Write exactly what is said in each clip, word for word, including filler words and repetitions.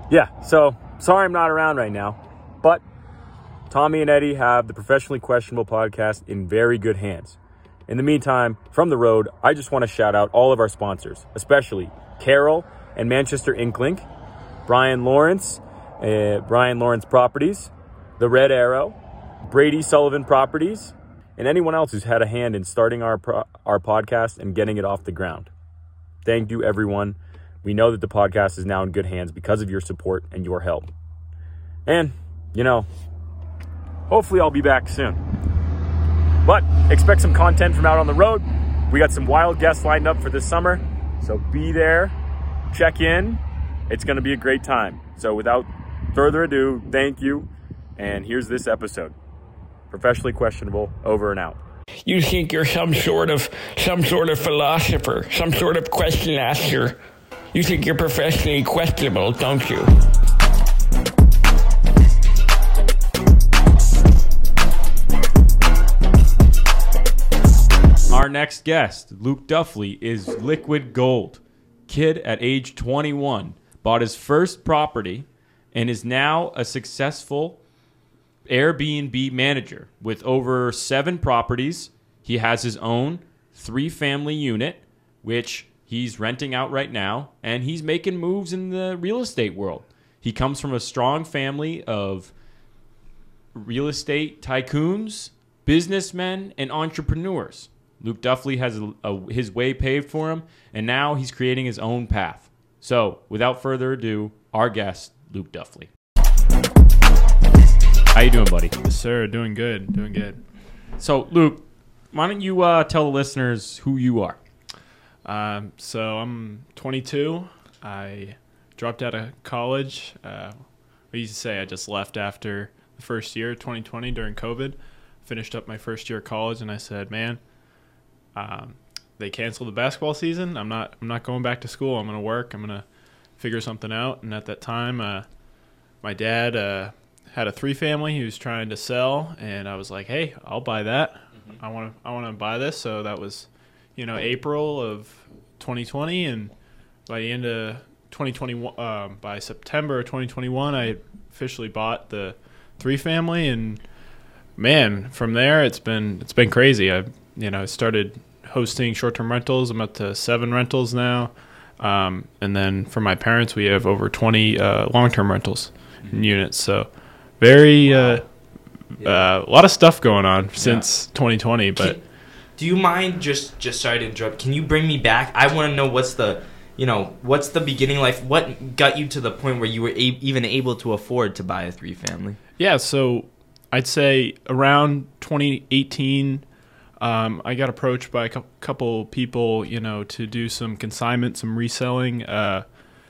yeah, so sorry I'm not around right now, but Tommy and Eddie have the Professionally Questionable podcast in very good hands. In the meantime, from the road, I just want to shout out all of our sponsors, especially Carroll and Manchester Inklink, Brian Lawrence, uh, Brian Lawrence Properties, The Red Arrow, Brady Sullivan Properties, and anyone else who's had a hand in starting our pro- our podcast and getting it off the ground. Thank you, everyone. We know that the podcast is now in good hands because of your support and your help. And, you know, hopefully I'll be back soon. But expect some content from out on the road. We got some wild guests lined up for this summer, so be there, check in. It's going to be a great time. So without further ado, thank you, and here's this episode. Professionally Questionable, over and out. You think you're some sort of some sort of philosopher, some sort of question asker. You think you're professionally questionable, don't you? Our next guest, Luke Duffley, is liquid gold. Kid at age twenty-one, bought his first property and is now a successful Airbnb manager with over seven properties. He has his own three-family unit, which he's renting out right now, and he's making moves in the real estate world. He comes from a strong family of real estate tycoons, businessmen, and entrepreneurs. Luke Duffley has a, a, his way paved for him, and now he's creating his own path. So, without further ado, our guest, Luke Duffley. How you doing, buddy? Yes, sir. Doing good. Doing good. So, Luke, why don't you uh, tell the listeners who you are? Um, so I'm twenty-two. I dropped out of college. Uh, I used to say I just left after the first year, twenty twenty, during COVID. Finished up my first year of college, and I said, man, um, they canceled the basketball season. I'm not. I'm not going back to school. I'm going to work. I'm going to figure something out. And at that time, uh, my dad uh, had a three-family he was trying to sell, and I was like, hey, I'll buy that. Mm-hmm. I want to. I want to buy this. So that was, you know, April of twenty twenty, and by the end of twenty twenty-one, um, by September of twenty twenty-one, I officially bought the three-family, and man, from there it's been it's been crazy. I you know started hosting short-term rentals. I'm up to seven rentals now, um, and then for my parents, we have over twenty uh, long-term rentals mm-hmm. units. So very wow. uh, yeah. uh, a lot of stuff going on since yeah. twenty twenty. But Can, do you mind just just sorry to interrupt? Can you bring me back? I want to know what's the you know what's the beginning life? What got you to the point where you were a- even able to afford to buy a three-family? Yeah, so I'd say around twenty eighteen, um, I got approached by a cu- couple people, you know, to do some consignment, some reselling. Uh,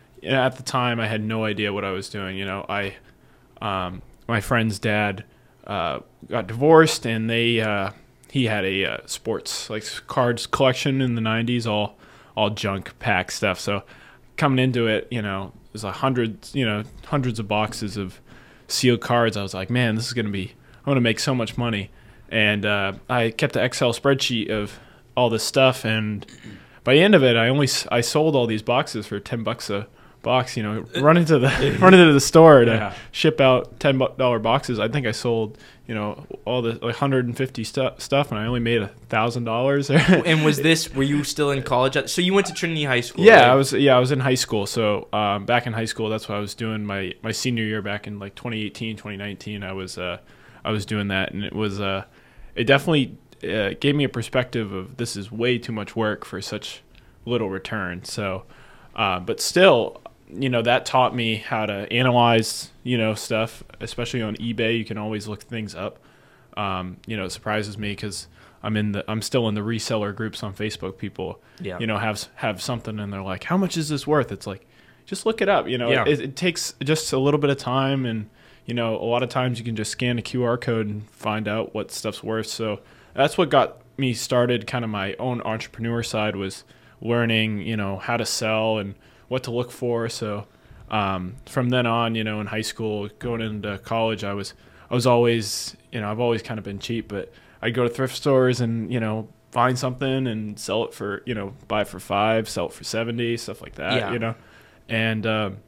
at the time, I had no idea what I was doing. You know, I, um, my friend's dad uh, got divorced, and they uh, he had a uh, sports like cards collection in the nineties, all all junk pack stuff. So coming into it, you know, there's a hundred, you know, hundreds of boxes of sealed cards. I was like, man, this is going to be, I'm going to make so much money. And uh, I kept an Excel spreadsheet of all this stuff. And by the end of it, I only, I sold all these boxes for ten bucks a box, you know, run into the, run into the store to yeah. ship out ten dollar boxes. I think I sold, you know, all the like one hundred fifty stu- stuff, and I only made a thousand dollars. And was this, were you still in college? So you went to Trinity High School? Yeah, right? I was. Yeah, I was in high school. So um, back in high school, that's what I was doing. My, my senior year back in like twenty eighteen, twenty nineteen, I was uh, I was doing that, and it was uh, it definitely uh, gave me a perspective of this is way too much work for such little return. So, uh, but still, you know, that taught me how to analyze, you know, stuff, especially on eBay. You can always look things up. Um, you know, it surprises me because I'm in the, I'm still in the reseller groups on Facebook. People, yeah. you know, have, have something and they're like, how much is this worth? It's like, just look it up. You know, yeah. it, it takes just a little bit of time. And, you know, a lot of times you can just scan a Q R code and find out what stuff's worth. So that's what got me started. Kind of my own entrepreneur side was learning, you know, how to sell and what to look for. So um, from then on, you know, in high school, going into college, I was I was always, you know, I've always kind of been cheap, but I'd go to thrift stores and, you know, find something and sell it for, you know, buy it for five, sell it for seventy, stuff like that, yeah. you know. And um,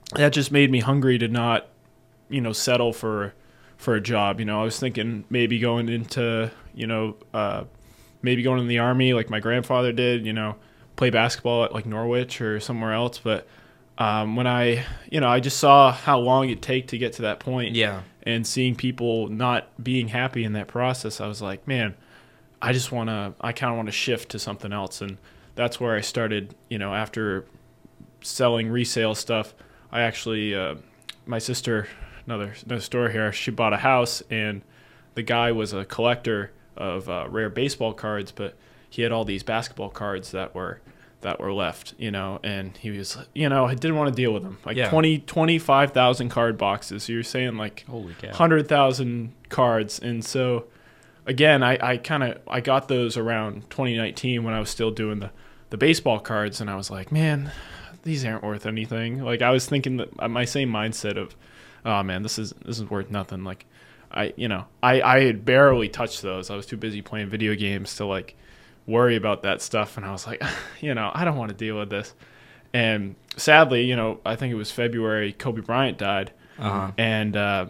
that just made me hungry to not, you know, settle for for a job. You know, I was thinking maybe going into, you know, uh, maybe going in the Army like my grandfather did, you know, play basketball at like Norwich or somewhere else. But um, when I, you know, I just saw how long it'd take to get to that point. Yeah. And seeing people not being happy in that process, I was like, man, I just want to, I kind of want to shift to something else. And that's where I started, you know, after selling resale stuff. I actually, uh, my sister, another, another story here, she bought a house, and the guy was a collector of uh, rare baseball cards, but he had all these basketball cards that were that were left, you know, and he was, you know, I didn't want to deal with them. Like Yeah. twenty, twenty-five thousand card boxes. So you're saying like Holy cow. one hundred thousand cards. And so, again, I, I kind of, I got those around twenty nineteen when I was still doing the, the baseball cards, and I was like, man, these aren't worth anything. Like, I was thinking that my same mindset of, oh man, this is this is worth nothing. Like, I you know I I had barely touched those. I was too busy playing video games to like worry about that stuff. And I was like, you know, I don't want to deal with this. And sadly, you know, I think it was February, Kobe Bryant died, Uh-huh. and uh,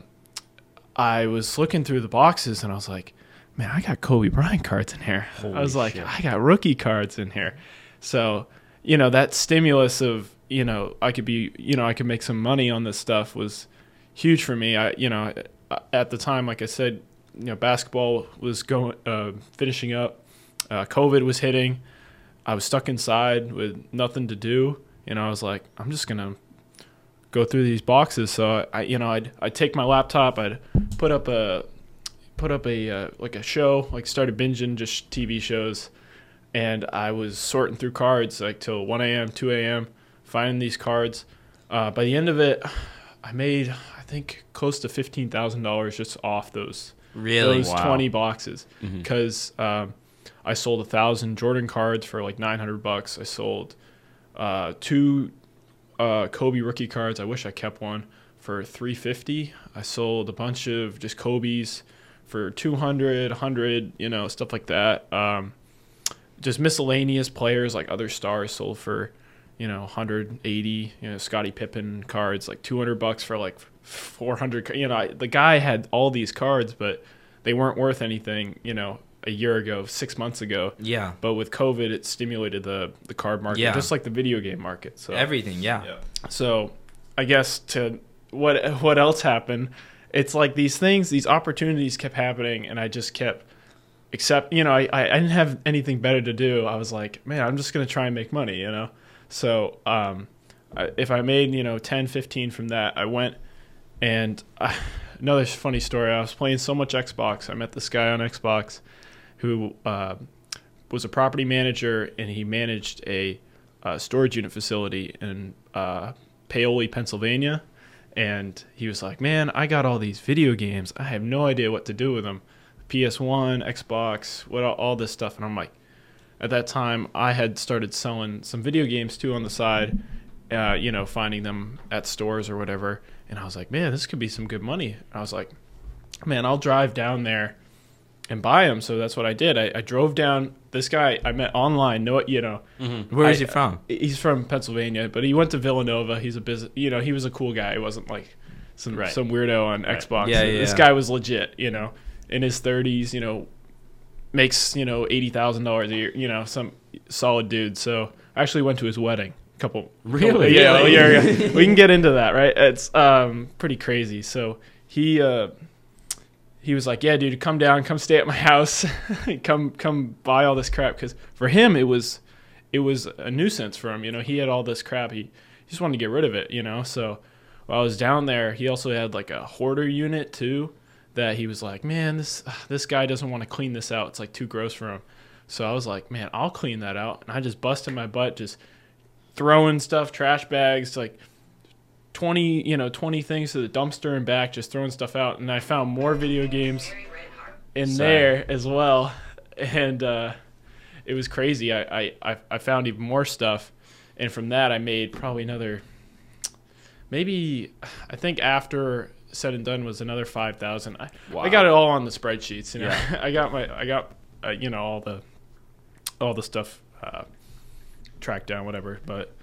I was looking through the boxes, and I was like, man, I got Kobe Bryant cards in here. I was like, shit. I got rookie cards in here. So, you know, that stimulus of, you know, I could be, you know, I could make some money on this stuff was huge for me. I, you know, at the time, like I said, you know, basketball was going, uh, finishing up. Uh, COVID was hitting. I was stuck inside with nothing to do. And I was like, I'm just going to go through these boxes. So I, you know, I'd, I'd take my laptop, I'd put up a, put up a, uh, like a show, like started binging just T V shows. And I was sorting through cards like till one a.m., two a.m., finding these cards. Uh, by the end of it, I made, I think, close to fifteen thousand dollars just off those Really? those Wow. twenty boxes. Mhm. Because um, I sold a thousand Jordan cards for like nine hundred bucks. I sold uh, two uh, Kobe rookie cards. I wish I kept one for three fifty. I sold a bunch of just Kobe's for two hundred, one hundred, you know, stuff like that. Um, just miscellaneous players like other stars sold for, you know, one hundred eighty, you know, Scottie Pippen cards, like two hundred bucks for like four hundred. You know, I, the guy had all these cards, but they weren't worth anything, you know, a year ago, six months ago. Yeah. But with COVID, it stimulated the, the card market, Yeah. just like the video game market. So Everything, yeah. so I guess to what what else happened, it's like these things, these opportunities kept happening, and I just kept accept, you know, I, I didn't have anything better to do. I was like, man, I'm just going to try and make money, you know? So um, I, if I made, you know, ten, fifteen from that, I went and I, another funny story, I was playing so much Xbox. I met this guy on Xbox who uh, was a property manager, and he managed a uh, storage unit facility in uh, Paoli, Pennsylvania. And he was like, man, I got all these video games. I have no idea what to do with them. P S one, Xbox, what all, all this stuff. And I'm like, at that time, I had started selling some video games too on the side, uh, you know, finding them at stores or whatever. And I was like, man, this could be some good money. And I was like, man, I'll drive down there and buy them. So that's what I did. I, I drove down. This guy I met online, no, you know. Where is I- he from? He's from Pennsylvania, but he went to Villanova. He's a business, you know, he was a cool guy. He wasn't like some Right. some weirdo on Xbox. Yeah, yeah, This yeah. guy was legit, you know, in his thirties, you know, makes, you know, eighty thousand dollars a year, you know, some solid dude. So I actually went to his wedding a couple. Really? couple- yeah, Really? yeah, yeah. We can get into that, right? It's um pretty crazy. So he uh he was like, yeah, dude, come down, come stay at my house, come come buy all this crap. Because for him, it was it was a nuisance for him. You know, he had all this crap. He, he just wanted to get rid of it, you know. So while I was down there, he also had like a hoarder unit too that he was like, man, this this guy doesn't want to clean this out. It's like too gross for him. So I was like, man, I'll clean that out. And I just busted my butt just throwing stuff, trash bags, like twenty, you know, twenty things to the dumpster and back, just throwing stuff out. And I found more video games in Sorry. there as well. And uh, it was crazy. I, I, I found even more stuff. And from that, I made probably another, maybe, I think after said and done was another five thousand. I, Wow. I got it all on the spreadsheets. You know, Yeah. I got my, I got, uh, you know, all the, all the stuff uh, tracked down, whatever. But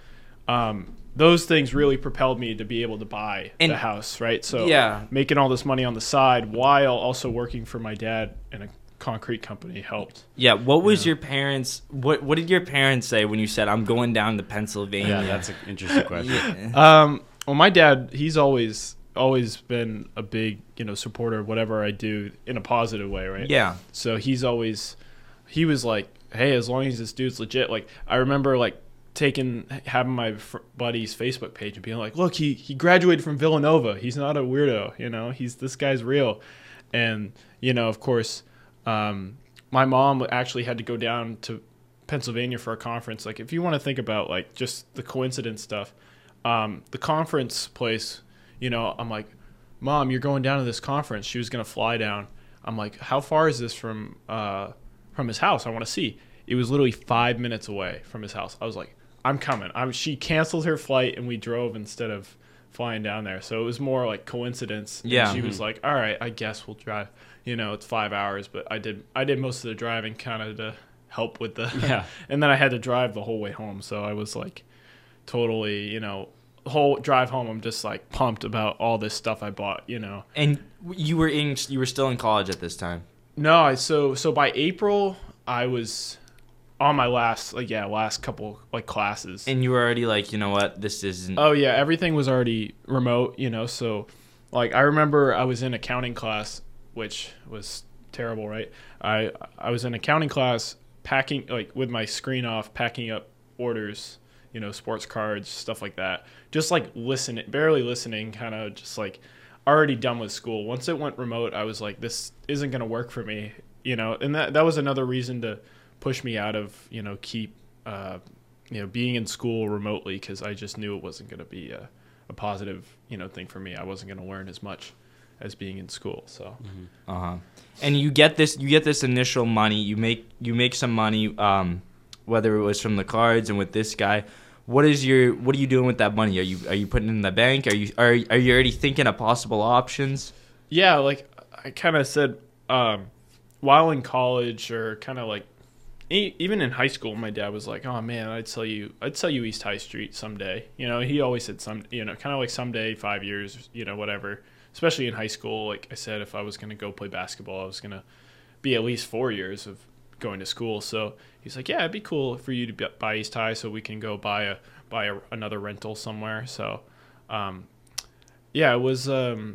um, those things really propelled me to be able to buy And- the house, right? So Yeah. making all this money on the side while also working for my dad in a concrete company helped. Yeah. What was Yeah. your parents? What What did your parents say when you said, "I'm going down to Pennsylvania"? Yeah, that's an interesting question. Yeah. Um, well, my dad, he's always always been a big, you know, supporter of whatever I do in a positive way, right? Yeah. So he's always, he was like, hey, as long as this dude's legit. Like, I remember like taking, having my fr- buddy's Facebook page and being like, look, he, he graduated from Villanova. He's not a weirdo, you know, he's, this guy's real. And, you know, of course, um, my mom actually had to go down to Pennsylvania for a conference. Like, if you want to think about like just the coincidence stuff, um, the conference place, you know, I'm like, Mom, you're going down to this conference. She was going to fly down. I'm like, how far is this from uh, from his house? I want to see. It was literally five minutes away from his house. I was like, I'm coming. I'm, she canceled her flight, and we drove instead of flying down there. So it was more like coincidence. And Yeah. she was like, all right, I guess we'll drive. You know, it's five hours, but I did I did most of the driving kind of to help with the Yeah. and then I had to drive the whole way home. So I was like totally, you know, the whole drive home, I'm just like pumped about all this stuff I bought, you know. And you were in. You were still in college at this time. No, I so so by April I was on my last like yeah last couple like classes. And you were already like, you know what, this isn't. Oh yeah, everything was already remote, you know. So like I remember I was in accounting class, which was terrible, right? I I was in accounting class packing like with my screen off, packing up orders, you know, sports cards, stuff like that. Just like listening, barely listening, kind of just like already done with school. Once it went remote, I was like, this isn't going to work for me, you know, and that, that was another reason to push me out of, you know, keep, uh, you know, being in school remotely, because I just knew it wasn't going to be a, a positive, you know, thing for me. I wasn't going to learn as much as being in school. So, Uh huh. And you get this. You get this initial money. You make. You make some money. Um, whether it was from the cards and with this guy. What is your? What are you doing with that money? Are you? Are you putting it in the bank? Are you? Are Are you already thinking of possible options? yeah, like I kind of said, um, while in college or kind of like e- even in high school, my dad was like, "Oh man, I'd sell you, I'd sell you East High Street someday." You know, he always said some, you know, kind of like someday, five years, you know, whatever. Especially in high school, like I said, if I was gonna go play basketball, I was gonna be at least four years of going to school. So he's like, "Yeah, it'd be cool for you to b- buy East High, so we can go buy a buy a, another rental somewhere." So, um, yeah, it was. Um,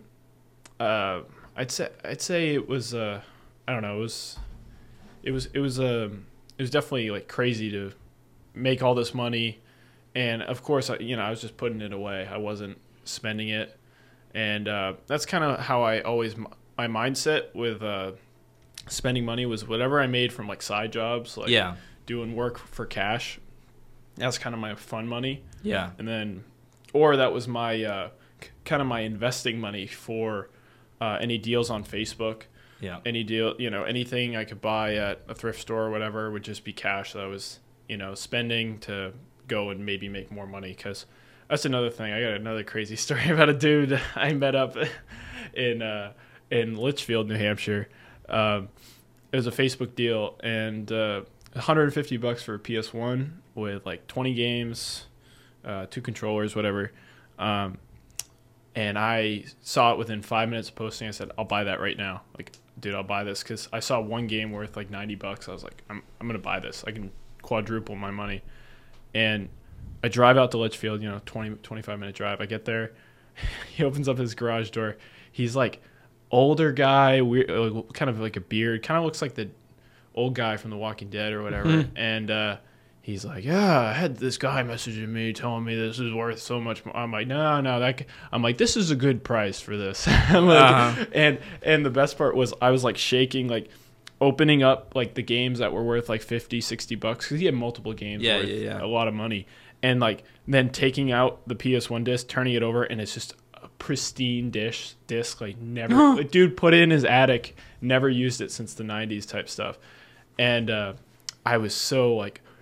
uh, I'd say I'd say it was. Uh, I don't know. It was. It was. It was. Um, it was definitely like crazy to make all this money, and of course, I, you know, I was just putting it away. I wasn't spending it, and uh, that's kind of how I always my mindset with uh, spending money was whatever I made from like side jobs, like Yeah. doing work for cash. That's kind of my fun money. Yeah. And then, or that was my uh, c- kind of my investing money for uh, any deals on Facebook. Yeah. Any deal, you know, anything I could buy at a thrift store or whatever would just be cash that I was, you know, spending to go and maybe make more money. Because that's another thing. I got another crazy story about a dude I met up in uh, in Litchfield, New Hampshire. Um, it was a Facebook deal, and uh, one hundred fifty bucks for a P S one with like twenty games, uh, two controllers, whatever. Um, and I saw it within five minutes of posting. I said, "I'll buy that right now." Like, dude, I'll buy this, because I saw one game worth like ninety bucks. I was like, I'm I'm gonna buy this. I can quadruple my money. And I drive out to Litchfield, you know, twenty, twenty-five minute drive. I get there. He opens up his garage door. He's like older guy, weird, uh, kind of like a beard, kind of looks like the old guy from The Walking Dead or whatever. And uh, he's like, "Yeah, I had this guy messaging me telling me this is worth so much more." I'm like, no, no, that. c-" I'm like, this is a good price for this. I'm like, Uh-huh. And and the best part was I was like shaking, like opening up like the games that were worth like fifty, sixty bucks, because he had multiple games Yeah, worth yeah, yeah. a lot of money. And like then taking out the P S one disc, turning it over, and it's just a pristine dish disc, like never like, dude put it in his attic, never used it since the nineties type stuff. And uh I was so like,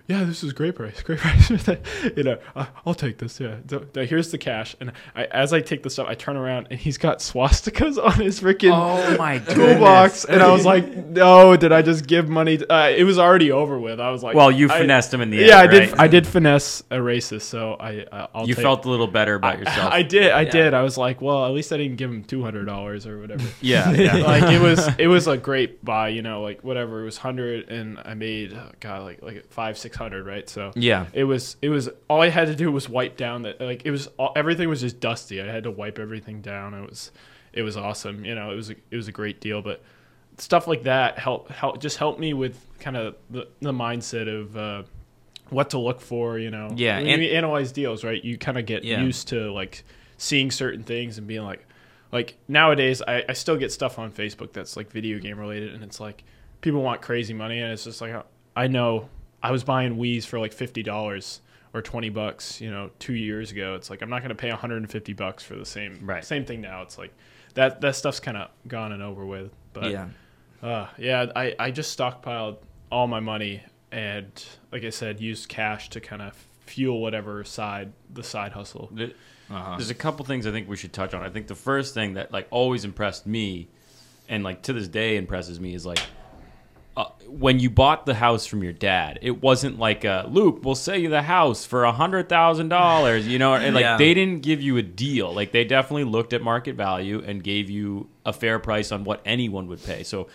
yeah, this is great price, great price. you know, uh, I'll take this. Yeah, so, so here's the cash. And I, as I take the stuff, I turn around and he's got swastikas on his freaking Oh my toolbox. And I was like, no, did I just give money? To, uh, it was already over with. I was like, Well, you I- finessed him in the Yeah, end, I did. right? I did finesse a racist, so I. Uh, I'll You take, felt a little better about yourself. I did. I did. I was like, well, at least I didn't give him two hundred dollars or whatever. yeah, yeah. like it was it was a great buy, you know, like whatever, it was one hundred and I made oh god like like five six hundred, right? So Yeah. it was it was all I had to do was wipe down that, like it was all, everything was just dusty. I had to wipe everything down. It was it was awesome, you know. It was a, it was a great deal, but stuff like that help help just helped me with kind of the, the mindset of uh what to look for, you know. Yeah, when and- you analyze deals, right, you kind of get Yeah. used to like seeing certain things and being like like nowadays I, I still get stuff on Facebook that's like video game related, and it's like people want crazy money, and it's just like I know I was buying Wii's for like fifty dollars or twenty bucks, you know, two years ago. It's like I'm not going to pay one hundred fifty bucks for the same Right. same thing now. It's like that that stuff's kind of gone and over with. But Yeah. uh, yeah, I, I just stockpiled all my money and, like I said, used cash to kind of fuel whatever side the side hustle. There- Uh-huh. There's a couple things I think we should touch on. I think the first thing that like always impressed me, and like to this day impresses me, is like uh, when you bought the house from your dad. It wasn't like uh, Luke, we'll sell you the house for a hundred thousand dollars. You know, and like Yeah. they didn't give you a deal. Like they definitely looked at market value and gave you a fair price on what anyone would pay. So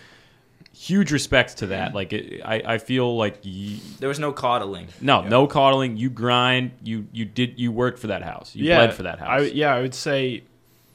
huge respects to that. Like it, I, I feel like. Y- There was no coddling. no, no coddling. You grind. You you did. You worked for that house. You bled for that house. I, yeah, I would say,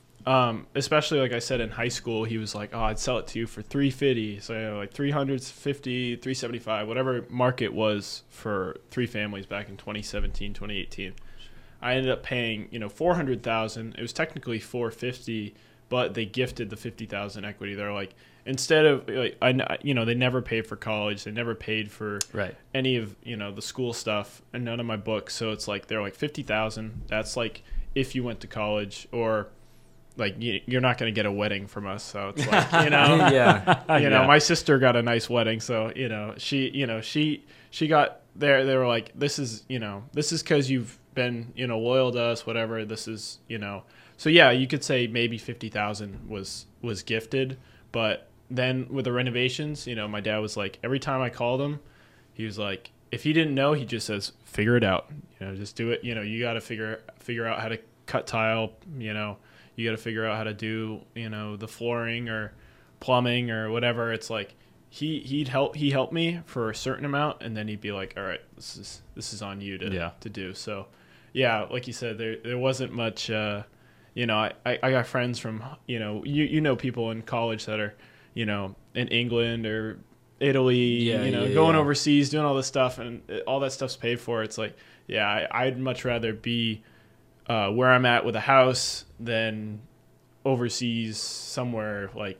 um, especially like I said in high school, he was like, "Oh, I'd sell it to you for three fifty." So you know, like three hundred fifty, three seventy five, whatever market was for three families back in twenty seventeen, twenty eighteen. I ended up paying, you know, four hundred thousand. It was technically four fifty, but they gifted the fifty thousand equity. They're like, instead of like, I, you know, they never paid for college. They never paid for Right. any of, you know, the school stuff and none of my books. So it's like they're like fifty thousand. That's like if you went to college, or like you, you're not going to get a wedding from us. So it's like, you know, Yeah. you know, Yeah. my sister got a nice wedding. So, you know, she, you know, she, she got there. They were like, this is, you know, this is cause you've been, you know, loyal to us, whatever. This is, you know, so yeah, you could say maybe fifty thousand was, was gifted, but then with the renovations, you know, my dad was like, every time I called him, he was like, if he didn't know, he just says, figure it out, you know, just do it. You know, you got to figure, figure out how to cut tile, you know, you got to figure out how to do, you know, the flooring or plumbing or whatever. It's like, he, he'd help, he helped me for a certain amount. And then he'd be like, all right, this is, this is on you to, Yeah. to do. So yeah, like you said, there, there wasn't much, uh, you know, I, I I got friends from, you know, you, you know, people in college that are, you know, in England or Italy, Yeah, you know, yeah, going yeah. overseas, doing all this stuff, and it- all that stuff's paid for. It's like, yeah, I, I'd much rather be uh, where I'm at with a house than overseas somewhere like.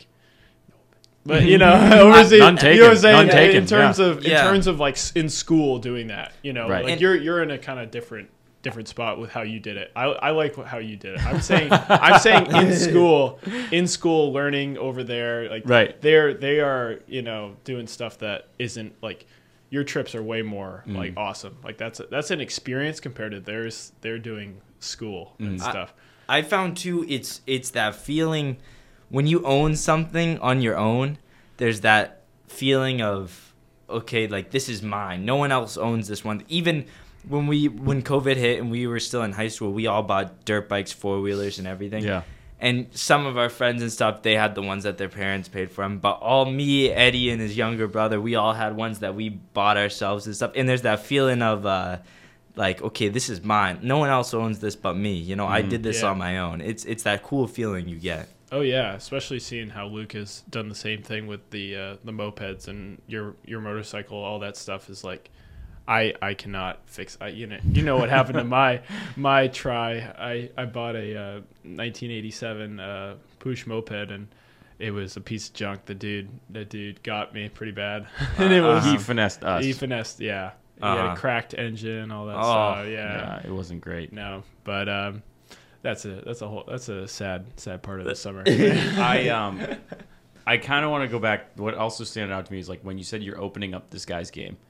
But you know, overseas, None taken, you know what I'm saying? none taken, In terms yeah. of in Yeah. terms of like s- in school doing that, you know, Right. like And- you're you're in a kind of different different spot with how you did it. I I like what- how you did it. I'm saying I'm saying in school, in school learning over there, like Right. they're they are, you know, doing stuff that isn't like your trips are way more Mm. like awesome. Like that's a, that's an experience compared to theirs. They're doing school and Mm. stuff. I found too, it's it's that feeling when you own something on your own. There's that feeling of, okay, like this is mine. No one else owns this one. Even when we when COVID hit and we were still in high school, we all bought dirt bikes, four wheelers, and everything. Yeah. And some of our friends and stuff, they had the ones that their parents paid for them. But all me, Eddie, and his younger brother, we all had ones that we bought ourselves and stuff. And there's that feeling of, uh, like, okay, this is mine. No one else owns this but me. You know, I did this Yeah. on my own. It's it's that cool feeling you get. Oh yeah, especially seeing how Luke has done the same thing with the uh, the mopeds and your your motorcycle. All that stuff is like, I I cannot fix. I, you know you know what happened to my my try. I I bought a uh, nineteen eighty-seven uh, Push moped, and it was a piece of junk. The dude the dude got me pretty bad, and it was He finessed us. he finessed. Yeah, he had Uh-huh. a cracked engine, all that Oh, stuff. Yeah. yeah, it wasn't great. No, but um, that's a that's a whole that's a sad sad part of the summer. I um, I kind of want to go back. What also standing out to me is like when you said you're opening up this guy's game,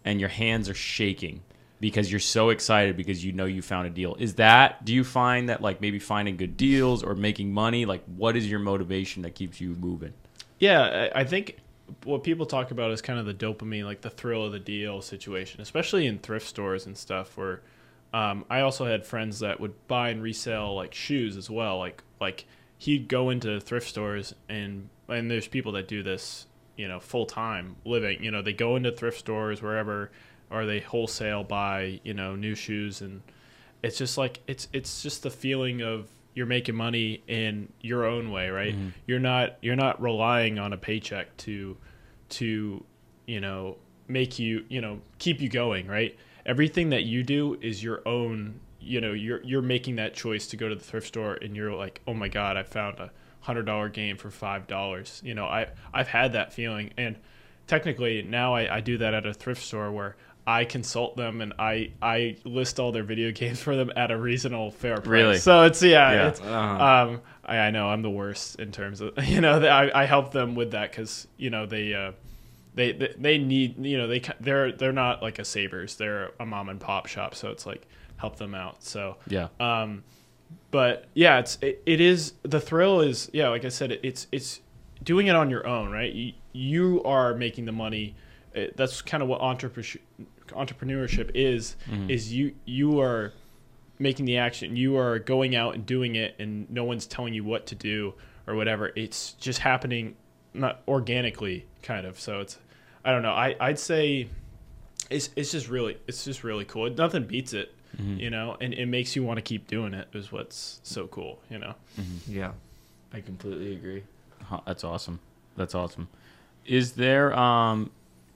and your hands are shaking because you're so excited because you know you found a deal. Is that, do you find that like maybe finding good deals or making money, like what is your motivation that keeps you moving? Yeah, I I think what people talk about is kind of the dopamine, like the thrill of the deal situation, especially in thrift stores and stuff. Where um, I also had friends that would buy and resell like shoes as well. Like like he'd go into thrift stores and and there's people that do this, you know, full time living. You know, they go into thrift stores wherever, or they wholesale buy, you know, new shoes, and it's just like it's it's just the feeling of you're making money in your own way, right? Mm-hmm. You're not you're not relying on a paycheck to to you know make you you know keep you going, right? Everything that you do is your own. You know, you're you're making that choice to go to the thrift store, and you're like, oh my god, I found a hundred dollar game for five dollars. You know, I I've had that feeling, and technically now I, I do that at a thrift store where I consult them and I, I list all their video games for them at a reasonable fair price. Really? So it's yeah, Yeah. it's, Uh-huh. um, I, I know I'm the worst in terms of you know I, I help them with that because you know they uh, they, they they need you know they ca- they're they're not like a Savers, they're a mom and pop shop, so it's like help them out. So Yeah. um, but yeah, it's it, it is the thrill is yeah, like I said, it, it's it's doing it on your own, right? You, you are making the money. It, that's kind of what entrepreneurship entrepreneurship is mm-hmm. is you you are making the action, you are going out and doing it, and no one's telling you what to do or whatever. It's just happening not organically kind of. So it's I don't know, I I'd say it's it's just really it's just really cool. Nothing beats it, mm-hmm. you know, and it makes you want to keep doing it is what's so cool, you know. Mm-hmm. Yeah, I completely agree. Huh, that's awesome. That's awesome. Is there um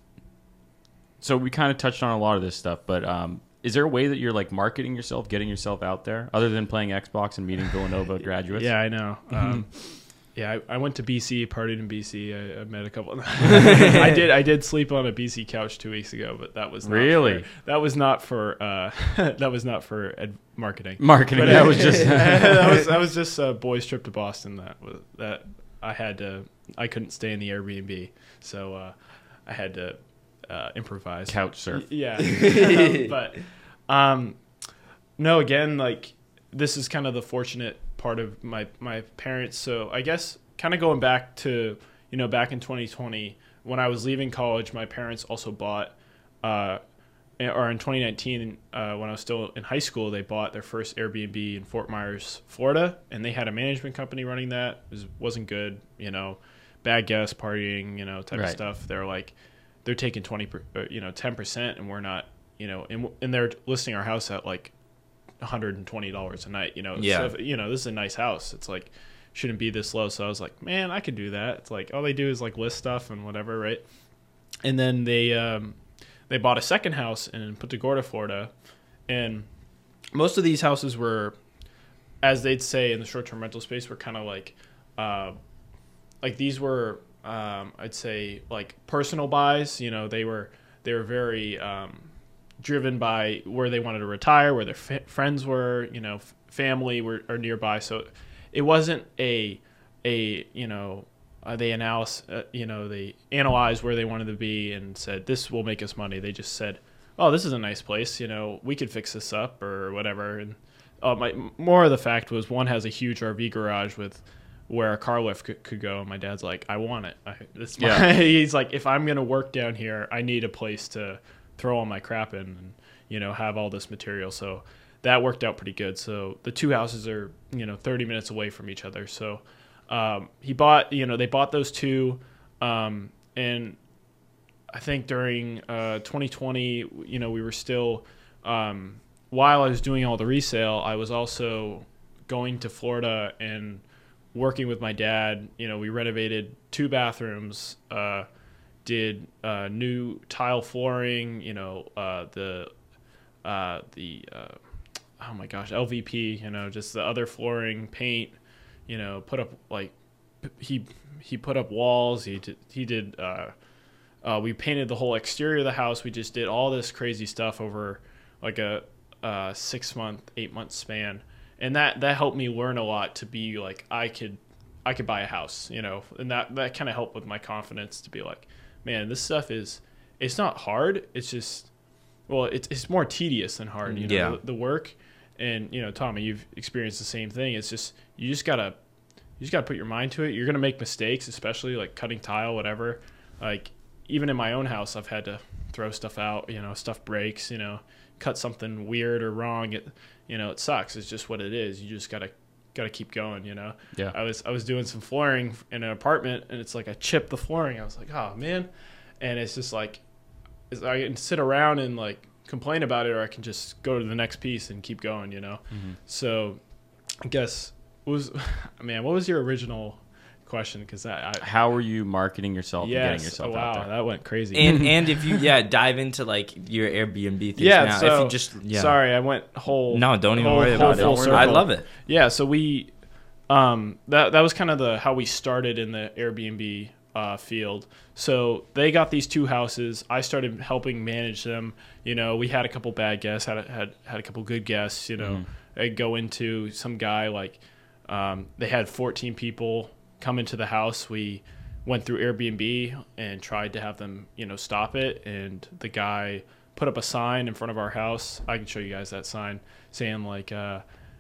so we kind of touched on a lot of this stuff, but um, is there a way that you're like marketing yourself, getting yourself out there, other than playing Xbox and meeting Villanova graduates? Yeah, I know. Um, yeah, I, I went to B C, partied in B C. I, I met a couple. I did. I did sleep on a B C couch two weeks ago, but that was not really for, that was not for uh, that was not for ed- marketing. Marketing. But that it, was just that was that was just a boys' trip to Boston. That was that I had to. I couldn't stay in the Airbnb, so uh, I had to. Uh, improvise couch surf. Yeah. um, but um no again like this is kind of the fortunate part of my my parents, so I guess kind of going back to you know back in twenty twenty when I was leaving college, my parents also bought uh or in twenty nineteen uh when I was still in high school, they bought their first Airbnb in Fort Myers, Florida, and they had a management company running that. It was, wasn't good, you know bad guests, partying, you know type right. of stuff. They're like they're taking twenty, per, you know, ten percent, and we're not, you know, and, and they're listing our house at like one hundred twenty dollars a night, you know. Yeah. So, you know, this is a nice house. It's like, shouldn't be this low. So I was like, man, I could do that. It's like, all they do is like list stuff and whatever, right? And then they, um, they bought a second house in Punta Gorda, Florida. And most of these houses were, as they'd say in the short-term rental space, were kind of like, uh, like these were, Um, I'd say like personal buys. You know, they were they were very um, driven by where they wanted to retire, where their f- friends were, you know, f- family were are nearby. So it wasn't a a you know uh, they analyze uh, you know they analyzed where they wanted to be and said this will make us money. They just said, oh, this is a nice place. You know, we could fix this up or whatever. And uh, my more of the fact was one has a huge R V garage with. Where a car lift could, could go, and my dad's like, I want it. I, this my, yeah. He's like, if I'm gonna work down here, I need a place to throw all my crap in, and you know, have all this material. So that worked out pretty good. So the two houses are, you know, thirty minutes away from each other. So um, he bought, you know, they bought those two, um, and I think during uh, twenty twenty, you know, we were still, um, while I was doing all the resale, I was also going to Florida and working with my dad. You know, we renovated two bathrooms, uh, did uh, new tile flooring, you know, uh, the, uh, the uh, oh my gosh, L V P, you know, just the other flooring, paint, you know, put up like, he he put up walls, he did, he did, uh, uh, we painted the whole exterior of the house. We just did all this crazy stuff over like a, a six month, eight month span. And that, that helped me learn a lot to be like, I could, I could buy a house, you know, and that, that kind of helped with my confidence to be like, man, this stuff is, it's not hard. It's just, well, it's it's more tedious than hard. You know, Yeah. the, the work, and you know, Tommy, you've experienced the same thing. It's just you just gotta you just gotta put your mind to it. You're gonna make mistakes, especially like cutting tile, whatever. Like even in my own house, I've had to throw stuff out. You know, stuff breaks. You know, cut something weird or wrong. It you know, it sucks. It's just what it is. You just gotta gotta keep going. You know. Yeah. I was I was doing some flooring in an apartment, and it's like I chipped the flooring. I was like, oh man, and it's just like. I can sit around and like complain about it, or I can just go to the next piece and keep going, you know? Mm-hmm. So I guess what was, man, what was your original question? Cause I, I How are you marketing yourself and getting yes, yourself oh, wow, out there? that went crazy. And and if you yeah dive into like your Airbnb things yeah, now, so, if you just yeah. sorry, I went whole. No, don't even whole, worry whole about it. full Don't worry. I circle. love it. Yeah, so we, um, that that was kind of the how we started in the Airbnb uh, field. So they got these two houses. I started helping manage them. You know, we had a couple bad guests, had a, had had a couple good guests. You know, Mm-hmm. I'd go into some guy like um, they had fourteen people come into the house. We went through Airbnb and tried to have them, you know, stop it. And the guy put up a sign in front of our house. I can show you guys that sign saying like, uh,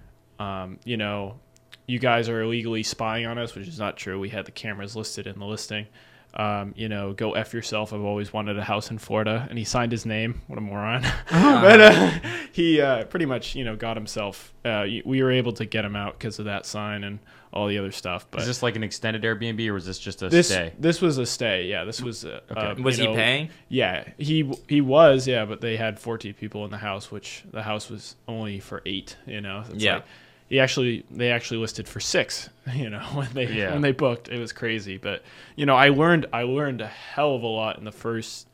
um, you know, you guys are illegally spying on us, which is not true. We had the cameras listed in the listing. Um, you know, go F yourself. I've always wanted a house in Florida. And he signed his name. What a moron. but uh, he uh, pretty much, you know, got himself. Uh, we were able to get him out because of that sign and all the other stuff. But Is this like an extended Airbnb or was this just a this stay? this was a stay. Yeah, this was. Uh, Okay. uh, Was you he know, paying? Yeah, he he was. Yeah, but they had fourteen people in the house, which the house was only for eight. You know. It's Yeah. Like, he actually they actually listed for six. You know, when they Yeah. when they booked, it was crazy. But you know, I learned I learned a hell of a lot in the first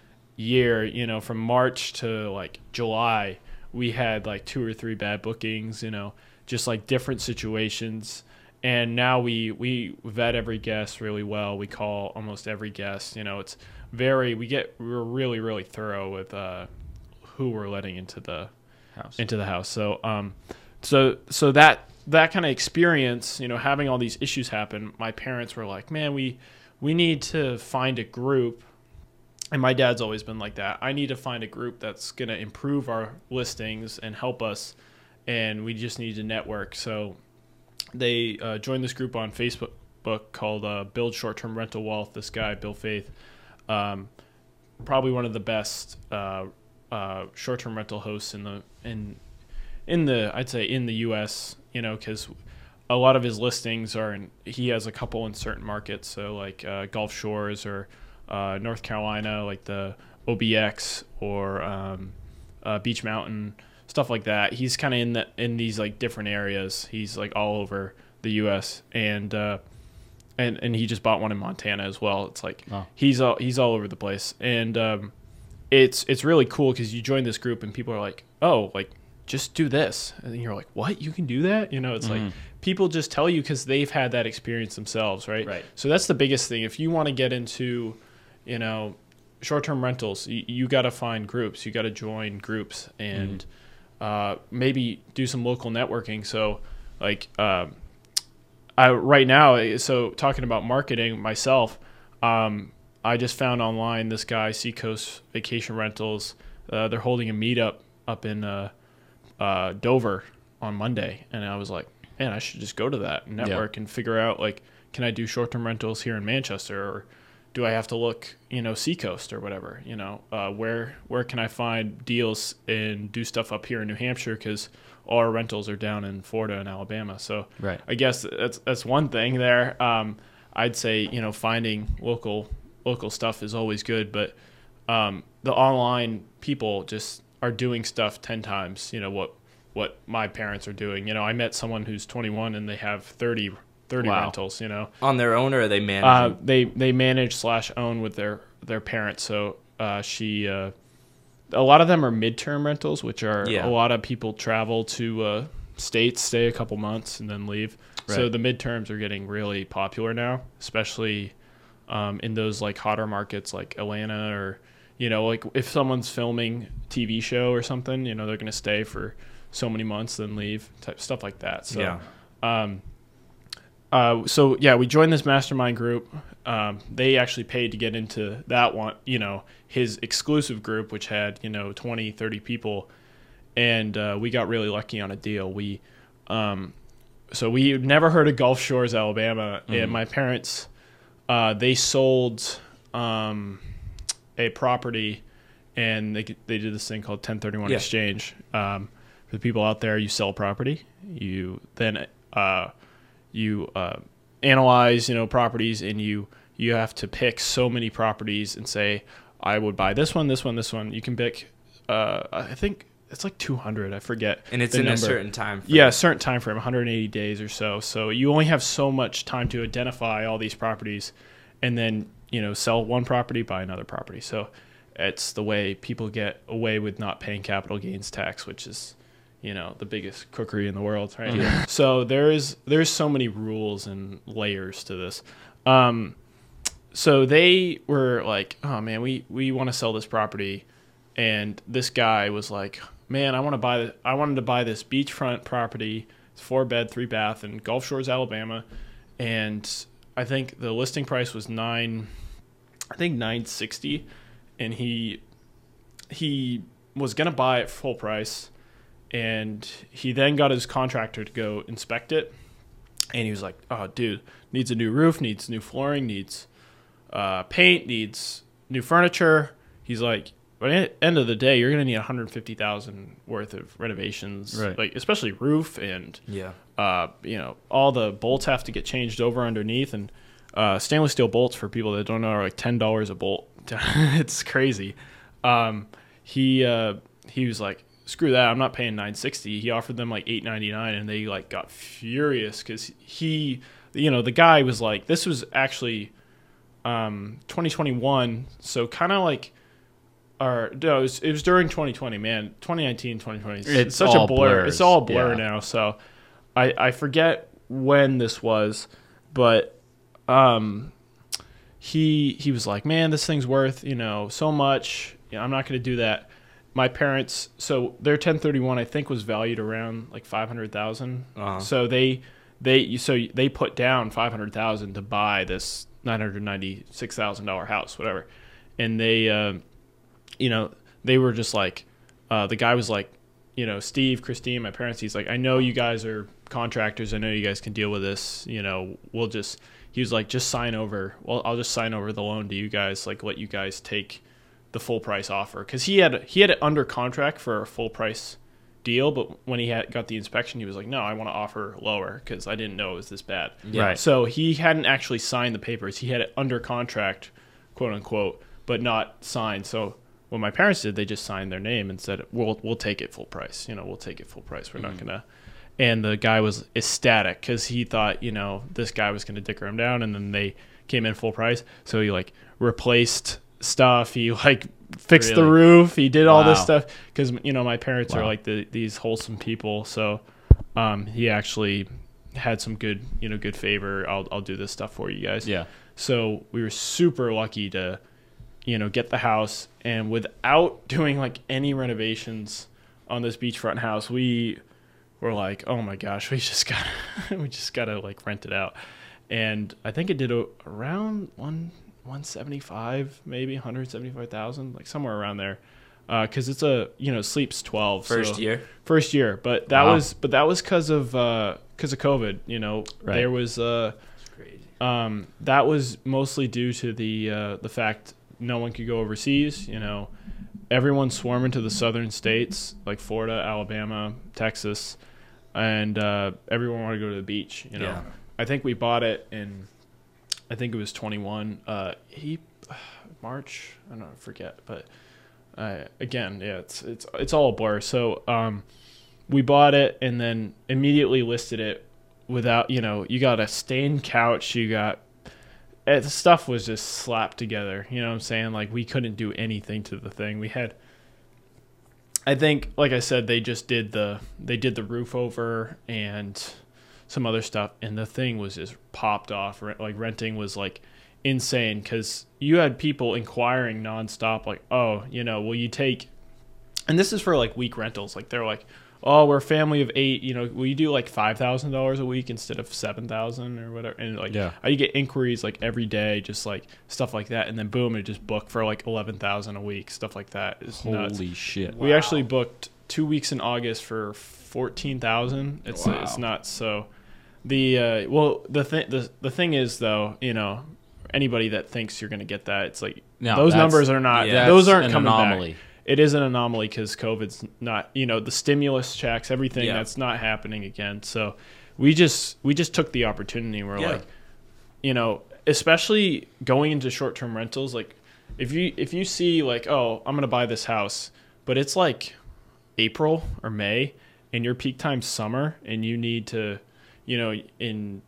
year. You know, from March to like July, we had like two or three bad bookings. You know, just like different situations. And now we we vet every guest really well. We call almost every guest. You know, it's very we get we're really really thorough with uh, who we're letting into the House. into the house. So um, so so that that kind of experience, you know, having all these issues happen, my parents were like, man, we we need to find a group. And my dad's always been like that. I need to find a group that's gonna improve our listings and help us, and we just need to network. So they uh, joined this group on Facebook book called uh, Build Short-Term Rental Wealth. This guy, Bill Faith, um, probably one of the best uh, uh, short-term rental hosts in the in in the I'd say in the U S. You know, because a lot of his listings are in. He has a couple in certain markets, so like uh, Gulf Shores or uh, North Carolina, like the O B X or um, uh, Beach Mountain. Stuff like that. He's kind of in the in these like different areas. He's like all over the U S and uh, and and he just bought one in Montana as well. It's like Oh. he's all he's all over the place, and um, it's it's really cool because you join this group and people are like, oh, like just do this, and then you're like, what? You can do that? You know, it's like people just tell you because they've had that experience themselves, right? Right. So that's the biggest thing. If you want to get into, you know, short-term rentals, you, you got to find groups. You got to join groups and. Uh, maybe do some local networking. So, like, um, I right now, so talking about marketing myself, um, I just found online this guy, Seacoast Vacation Rentals. Uh, they're holding a meetup up in uh, uh, Dover on Monday, and I was like, man, I should just go to that and network and figure out like, can I do short-term rentals here in Manchester, or do I have to look, you know, Seacoast or whatever, you know, uh, where where can I find deals and do stuff up here in New Hampshire, because all our rentals are down in Florida and Alabama. So Right. I guess that's that's one thing there. Um, I'd say, you know, finding local local stuff is always good, but um, the online people just are doing stuff ten times, you know, what what my parents are doing. You know, I met someone who's twenty-one and they have thirty, thirty Wow. rentals, you know. On their own, or are they Uh, managing? they they manage slash own with their their parents. So uh, she, uh, a lot of them are midterm rentals, which are Yeah. a lot of people travel to uh, states, stay a couple months, and then leave. So Right. the midterms are getting really popular now, especially um, in those like hotter markets like Atlanta, or you know, like if someone's filming T V show or something, you know, they're gonna stay for so many months then leave, type stuff like that. So. yeah. Um, uh, so yeah, we joined this mastermind group. Um, they actually paid to get into that one, you know, his exclusive group, which had, you know, twenty, thirty people. And uh, we got really lucky on a deal. We, um, so we had never heard of Gulf Shores, Alabama. Mm-hmm. And my parents, uh, they sold um, a property, and they they did this thing called ten thirty-one Yeah. exchange. Um, for the people out there, you sell property, you then uh, you uh, analyze, you know, properties, and you you have to pick so many properties and say, I would buy this one, this one, this one. You can pick, uh, I think it's like two hundred. I forget. And it's the in number. a certain time frame. Yeah, a certain time frame, one hundred eighty days or so. So you only have so much time to identify all these properties, and then, you know, sell one property, buy another property. So it's the way people get away with not paying capital gains tax, which is, you know, the biggest cookery in the world, right? Yeah. So there is there's so many rules and layers to this. Um, so they were like, oh man, we, we want to sell this property, and this guy was like, man, I want to buy I wanted to buy this beachfront property. It's four bed, three bath in Gulf Shores, Alabama, and I think the listing price was nine, I think nine sixty, and he he was gonna buy it full price. And he then got his contractor to go inspect it. And he was like, oh, dude, needs a new roof, needs new flooring, needs uh, paint, needs new furniture. He's like, but at the end of the day, you're going to need one hundred fifty thousand dollars worth of renovations, Right. like especially roof and, Yeah. uh, you know, all the bolts have to get changed over underneath. And uh, stainless steel bolts, for people that don't know, are like ten dollars a bolt. It's crazy. Um, he uh, he was like, screw that, I'm not paying nine sixty. He offered them like eight ninety-nine, and they like got furious because he, you know, the guy was like, this was actually um, twenty twenty-one, so kind of like, or no, it was, it was during twenty twenty, man. twenty nineteen, twenty twenty, it's, It's such all a blur. blurs. It's all a blur Yeah. now. So I I forget when this was, but um, he he was like, man, this thing's worth, you know, so much. Yeah, I'm not going to do that. My parents, so their ten thirty-one, I think, was valued around like five hundred thousand. Uh-huh. So they they so they put down five hundred thousand to buy this nine hundred ninety-six thousand dollar house, whatever. And they, uh, you know, they were just like, uh, the guy was like, you know, Steve, Christine, my parents. He's like, I know you guys are contractors. I know you guys can deal with this. You know, we'll just. He was like, just sign over. Well, I'll just sign over the loan to you guys. Like, let you guys take the full price offer, because he had he had it under contract for a full price deal, but when he had got the inspection, he was like, no, I want to offer lower because I didn't know it was this bad. Yeah. Right. So he hadn't actually signed the papers. He had it under contract, quote unquote, but not signed. So what my parents did, they just signed their name and said, we'll we'll take it full price. You know, we'll take it full price. We're Mm-hmm. not gonna. And the guy was ecstatic because he thought, you know, this guy was gonna dicker him down, and then they came in full price. So he like replaced stuff. He like fixed the Really? roof. He did all this Wow. stuff because, you know, my parents are Wow. like the, these wholesome people. So um, he actually had some good, you know, good favor. I'll I'll do this stuff for you guys. Yeah. So we were super lucky to, you know, get the house, and without doing like any renovations on this beachfront house, we were like, oh my gosh, we just got we just gotta like rent it out. And I think it did a, around one. one seventy-five, maybe one hundred seventy-five thousand, like somewhere around there, because uh, it's a, you know, sleeps twelve First so, year. first year but that Wow. was but that was because of because of COVID, you know. Right. There was uh It's crazy. um that was mostly due to the uh the fact no one could go overseas, you know. Everyone swarming to the southern states like Florida, Alabama, Texas, and uh everyone wanted to go to the beach, you know. Yeah. I think we bought it in, I think it was twenty-one. Uh, he March. I don't know, I forget. But uh, again, yeah, it's it's it's all a blur. So um, we bought it and then immediately listed it without, you know, you got a stained couch. You got it, the stuff was just slapped together. You know what I'm saying? Like, we couldn't do anything to the thing. We had, I think, like I said, they just did the they did the roof over and some other stuff, and the thing was just popped off. Like, renting was like insane because you had people inquiring nonstop, like, oh, you know, will you take, and this is for like week rentals, like they're like, oh, we're a family of eight, you know, will you do like five thousand dollars a week instead of seven thousand or whatever? And like, Yeah. I get inquiries like every day, just like stuff like that. And then boom, it just booked for like eleven thousand a week, stuff like that. It's nuts. Holy shit. We actually booked two weeks in August for fourteen thousand. It's, Wow. it's nuts. So the, uh, well, the thing, the, the thing is though, you know, anybody that thinks you're going to get that, it's like, No, those that's- numbers are not, yeah, those that's aren't an coming anomaly. back. It is an anomaly because COVID's not, you know, the stimulus checks, everything Yeah. that's not happening again. So we just we just took the opportunity. We're Yeah. like, you know, especially going into short term rentals. Like, if you if you see like, oh, I'm gonna buy this house, but it's like April or May, and your peak time's summer, and you need to, you know, in,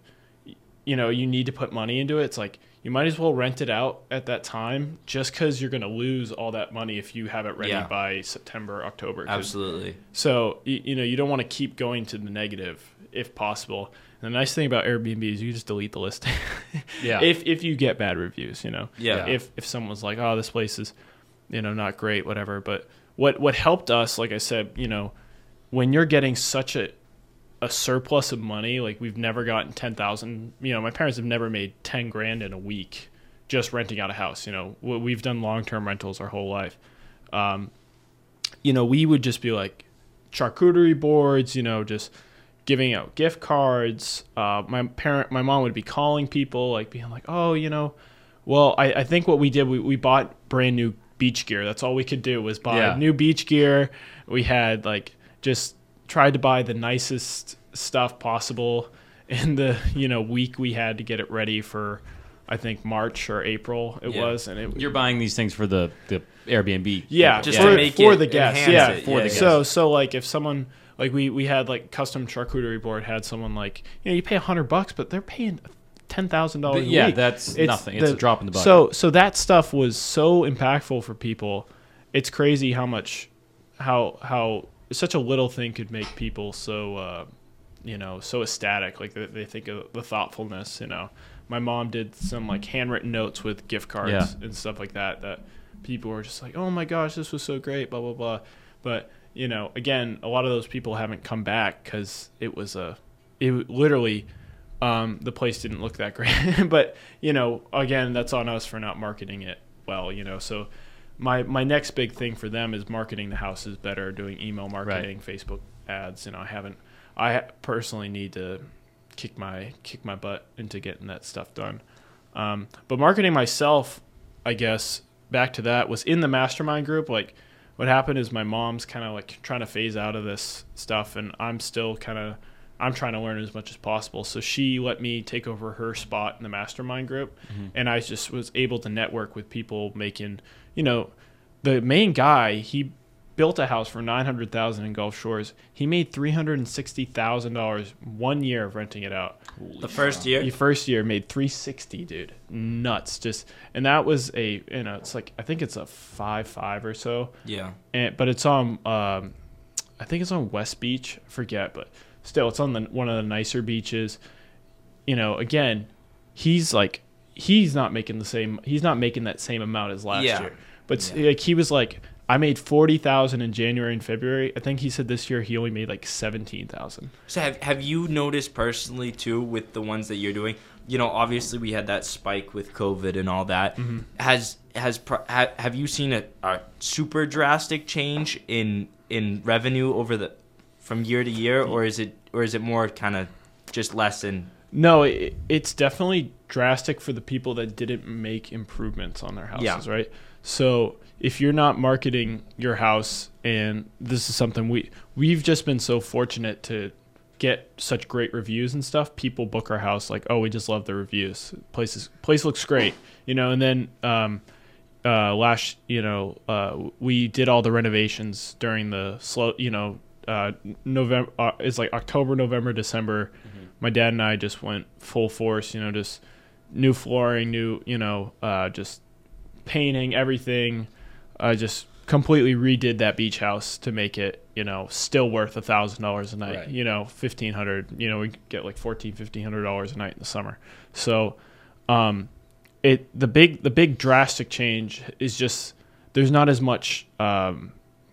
you know, you need to put money into it. It's like, you might as well rent it out at that time, just because you're going to lose all that money if you have it ready Yeah. by September, October. 'Cause- Absolutely. So, you, you know, you don't want to keep going to the negative if possible. And the nice thing about Airbnb is you just delete the listing. Yeah. If if you get bad reviews, you know. Yeah. If if someone's like, oh, this place is, you know, not great, whatever. But what what helped us, like I said, you know, when you're getting such a a surplus of money, like we've never gotten ten thousand, you know, my parents have never made ten grand in a week just renting out a house. You know, We- we've done long-term rentals our whole life. Um, you know, we would just be like charcuterie boards, you know, just giving out gift cards. Uh, my parent, my mom would be calling people, like being like, oh, you know, well, I, I think what we did, we, we bought brand new beach gear. That's all we could do was buy Yeah. new beach gear. We had like just tried to buy the nicest stuff possible in the, you know, week we had to get it ready for, I think March or April it Yeah. was. And it, You're buying these things for the, the Airbnb. yeah, Just for, to make for it the guests. enhance Yeah, it. For the So so like if someone like we we had like custom charcuterie board had someone like, you know, you pay a hundred bucks, but they're paying ten thousand dollars a Yeah, week. that's nothing. It's a drop in the bucket. So so that stuff was so impactful for people. It's crazy how much how how such a little thing could make people so uh, you know, so ecstatic. Like they, they think of the thoughtfulness. You know, my mom did some like handwritten notes with gift cards Yeah. and stuff like that. That people were just like, oh my gosh, this was so great, blah blah blah. But you know, again, a lot of those people haven't come back because it was a, it literally, um, the place didn't look that great. But you know, again, that's on us for not marketing it well. You know, so my my next big thing for them is marketing the houses better, doing email marketing, Facebook ads. You know, I haven't. I personally need to kick my kick my butt into getting that stuff done. Um, but marketing myself, I guess, back to that, was in the mastermind group. Like, what happened is my mom's kind of like trying to phase out of this stuff, and I'm still kind of I'm trying to learn as much as possible. So she let me take over her spot in the mastermind group, Mm-hmm. and I just was able to network with people making, you know, the main guy, he built a house for nine hundred thousand dollars in Gulf Shores. He made three hundred sixty thousand dollars one year of renting it out. The first year. The first year made three hundred sixty, dude. Nuts. Just and that was a, you know, it's like I think it's a five five or so. Yeah. And but it's on um I think it's on West Beach, I forget, but still it's on the one of the nicer beaches. You know, again, he's like he's not making the same he's not making that same amount as last Yeah. year. But Yeah. like he was like, I made forty thousand in January and February. I think he said this year he only made like seventeen thousand. So have have you noticed personally too with the ones that you're doing? You know, obviously we had that spike with COVID and all that. Mm-hmm. Has has pro- ha, have you seen a, a super drastic change in in revenue over the from year to year, or is it or is it more kind of just less in? No, it, it's definitely drastic for the people that didn't make improvements on their houses, Yeah. right? So if you're not marketing your house, and this is something we we've just been so fortunate to get such great reviews and stuff. People book our house like, oh, we just love the reviews. Place is, place looks great, you know. And then um, uh, last, you know, uh, we did all the renovations during the slow, you know, uh, November. Uh, it's like October, November, December. My dad and I just went full force, you know, just new flooring, new, you know, uh, just painting, everything. I just completely redid that beach house to make it, you know, still worth a thousand dollars a night. Right. You know, fifteen hundred. You know, we get like fourteen, fifteen hundred dollars a night in the summer. So, um, it the big the big drastic change is just there's not as much um,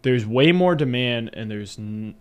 there's way more demand, and there's n-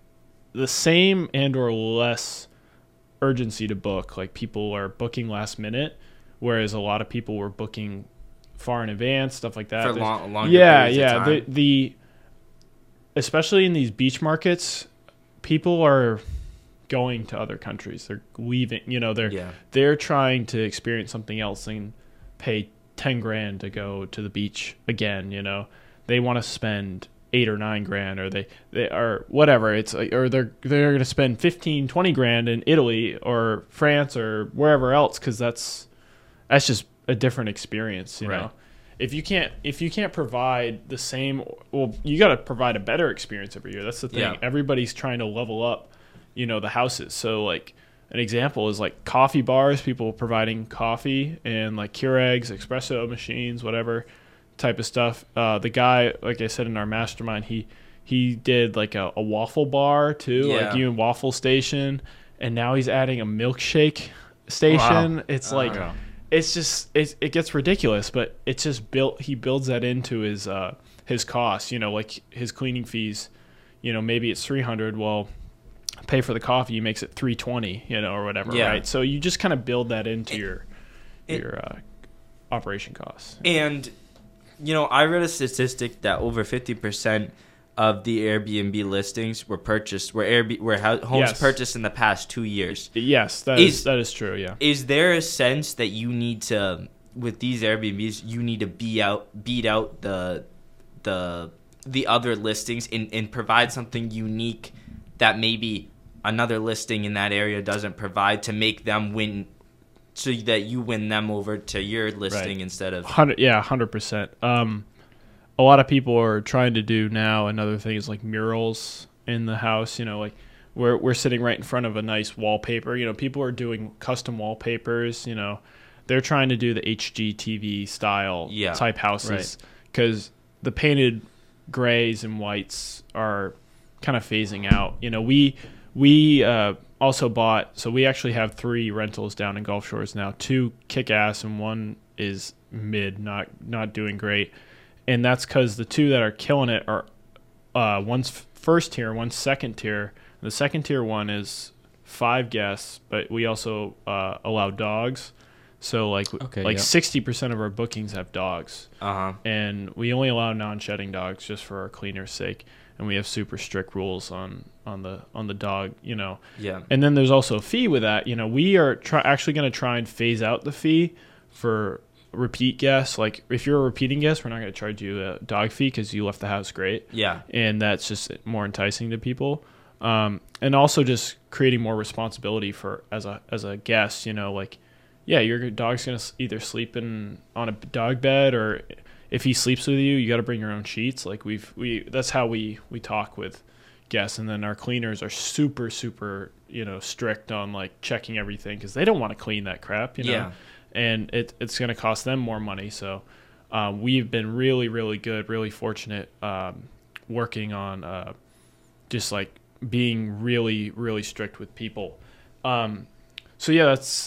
the same and or less urgency to book. Like, people are booking last minute, whereas a lot of people were booking far in advance, stuff like that. For There's- long, longer yeah, periods yeah. of The, time. the especially in these beach markets, people are going to other countries. They're leaving. You know, they're Yeah. they're trying to experience something else and pay ten grand to go to the beach again. You know, they want to spend eight or nine grand, or they they are whatever. It's like, or they're they're going to spend fifteen, twenty grand in Italy or France or wherever else, because that's that's just a different experience. You Right. know. If you can't if you can't provide the same, well, you got to provide a better experience every year. That's the thing. Yeah. Everybody's trying to level up, you know, the houses. So like an example is like coffee bars, people providing coffee and like Keurigs, espresso machines, whatever type of stuff. Uh, the guy, like I said in our mastermind, he he did like a, a waffle bar too, Yeah. like you and waffle station, and now he's adding a milkshake station. Wow. It's Oh. like. Yeah. It's just it, it gets ridiculous, but it's just built. He builds that into his uh, his costs. You know, like his cleaning fees. You know, maybe it's three hundred. Well, pay for the coffee. He makes it three twenty. You know, or whatever. Yeah. Right. So you just kind of build that into your it- your uh, operation costs. And, you know, I read a statistic that over fifty percent of the Airbnb listings were purchased, were Airbnb, were ho- homes Yes. purchased in the past two years. Yes, that Is- is that is true. Yeah. Is there a sense that you need to, with these Airbnbs, you need to be out, beat out the, the, the other listings and, and provide something unique that maybe another listing in that area doesn't provide, to make them win, so that you win them over to your listing Right. instead of Hundred, yeah, hundred percent. Um, a lot of people are trying to do now. Another thing is like murals in the house. You know, like we're we're sitting right in front of a nice wallpaper. You know, people are doing custom wallpapers. You know, they're trying to do the H G T V style Yeah. type houses, because the painted grays and whites are kind of phasing out. You know, we we uh, also bought. So we actually have three rentals down in Gulf Shores now. Two kick ass and one is mid, not not doing great. And that's because the two that are killing it are uh, one's f- first tier, one's second tier. The second tier one is five guests, but we also uh, allow dogs. So like Okay, like yeah. sixty percent of our bookings have dogs, uh-huh. and we only allow non-shedding dogs just for our cleaners' sake. And we have super strict rules on on the on the dog, you know. Yeah. And then there's also a fee with that. You know, we are try- actually going to try and phase out the fee for repeat guests. Like if you're a repeating guest, we're not going to charge you a dog fee because you left the house great, Yeah. and that's just more enticing to people. Um, and also just creating more responsibility for as a as a guest. You know, like yeah, your dog's going to either sleep in on a dog bed, or if he sleeps with you, you got to bring your own sheets. Like we've we that's how we we talk with guests. And then our cleaners are super super you know strict on like checking everything, because they don't want to clean that crap. You know. Yeah. And it, it's going to cost them more money. So um, we've been really, really good, really fortunate um, working on uh, just like being really, really strict with people. Um, so yeah, that's,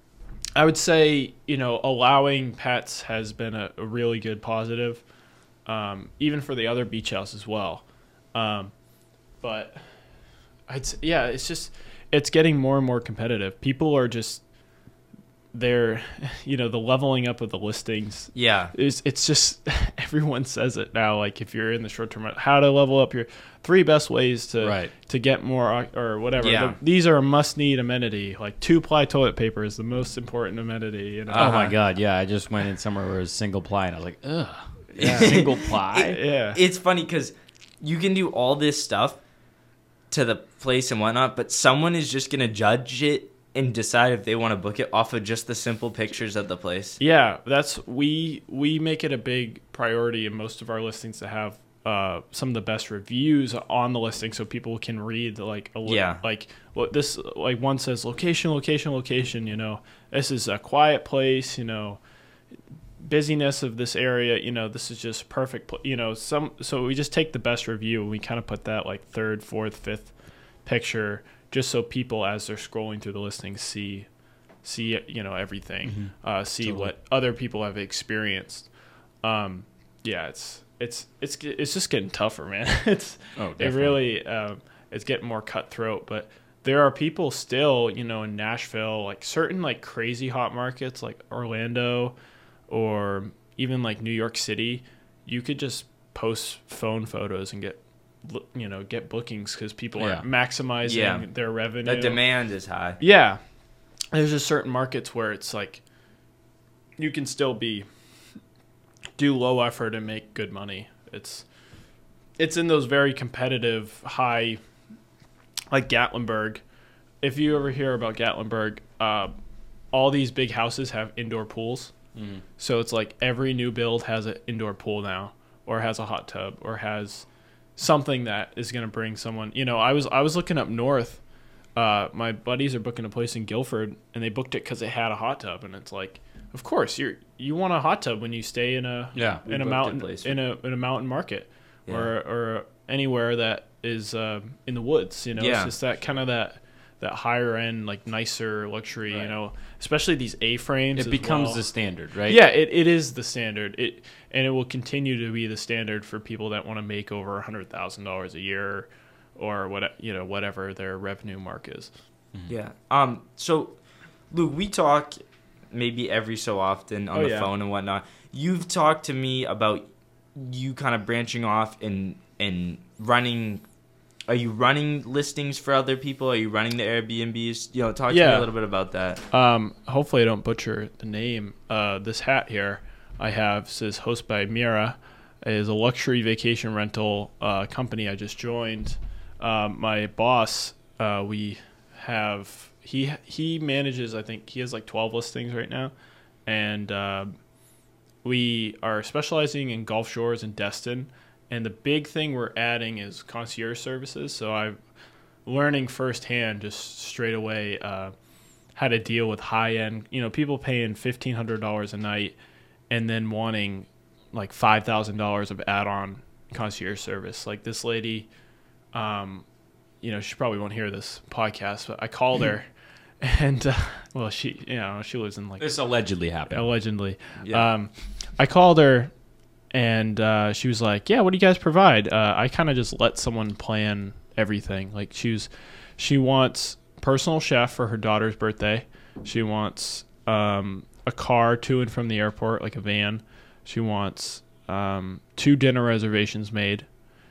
I would say, you know, allowing pets has been a, a really good positive, um, even for the other beach house as well. Um, but I'd say, yeah, it's just, it's getting more and more competitive. People are just, they're, you know, the leveling up of the listings Yeah. is, it's just, everyone says it now. Like if you're in the short term, how to level up your three best ways to, Right. to get more oc- or whatever. Yeah. The- these are a must need amenity. Like two ply toilet paper is the most important amenity. You know? Oh my Uh-huh. god, yeah! I just went in somewhere where it was single ply, and I was like, ugh, yeah, single ply. yeah. It's funny because you can do all this stuff to the place and whatnot, but someone is just going to judge it and decide if they want to book it off of just the simple pictures of the place. Yeah, that's we we make it a big priority in most of our listings to have uh, some of the best reviews on the listing, so people can read like a li- Yeah. like what this like one says location location location. You know, this is a quiet place. You know, busyness of this area. You know, this is just perfect. pl- You know, some so we just take the best review and we kind of put that like third, fourth, fifth picture, just so people as they're scrolling through the listings see see you know everything, uh, see Totally. what other people have experienced. Um, yeah, it's it's it's it's just getting tougher, man. It's Oh, it definitely. really um, it's getting more cutthroat. But there are people still, you know, in Nashville, like certain like crazy hot markets like Orlando or even like New York City. You could just post phone photos and get you know get bookings because people Yeah. are maximizing Yeah. their revenue. The demand is high. Yeah. There's just certain markets where it's like you can still be do low effort and make good money. It's it's in those very competitive high like Gatlinburg. If you ever hear about Gatlinburg, uh, all these big houses have indoor pools. Mhm. So it's like every new build has an indoor pool now or has a hot tub or has something that is going to bring someone, you know, I was I was looking up north. Uh, my buddies are booking a place in Guilford, and they booked it because it had a hot tub, and it's like, of course, you're you want a hot tub when you stay in a Yeah. We in a booked a mountain place. in a in a mountain market Yeah. or or anywhere that is uh, in the woods. You know, Yeah. it's just that kind of that that higher end, like nicer luxury. You Right. know, especially these A frames. It becomes the standard, right? Yeah, it, it is the standard. It and it will continue to be the standard for people that want to make over a hundred thousand dollars a year, or what you know whatever their revenue mark is. Yeah. Um. So, Luke, we talk maybe every so often on Oh, the yeah. phone and whatnot. You've talked to me about you kind of branching off and and running. Are you running listings for other people? Are you running the Airbnbs? You know, talk to me Yeah. a little bit about that. Um, hopefully I don't butcher the name. Uh, this hat here I have says "Host by Mira." It is a luxury vacation rental uh, company I just joined. Um, my boss, uh, we have he he manages. I think he has like twelve listings right now, and uh, we are specializing in Gulf Shores and Destin. And the big thing we're adding is concierge services. So I'm learning firsthand, just straight away, uh, how to deal with high end. You know, people paying fifteen hundred dollars a night, and then wanting like five thousand dollars of add-on concierge service. Like this lady, um, you know, she probably won't hear this podcast, but I called her, and uh, well, she, you know, she lives in like This allegedly happened. allegedly. Yeah. Um, I called her, and uh, she was like, "Yeah, what do you guys provide?" Uh, I kind of just let someone plan everything. Like she was, she wants personal chef for her daughter's birthday. She wants um, a car to and from the airport, like a van. She wants um, two dinner reservations made.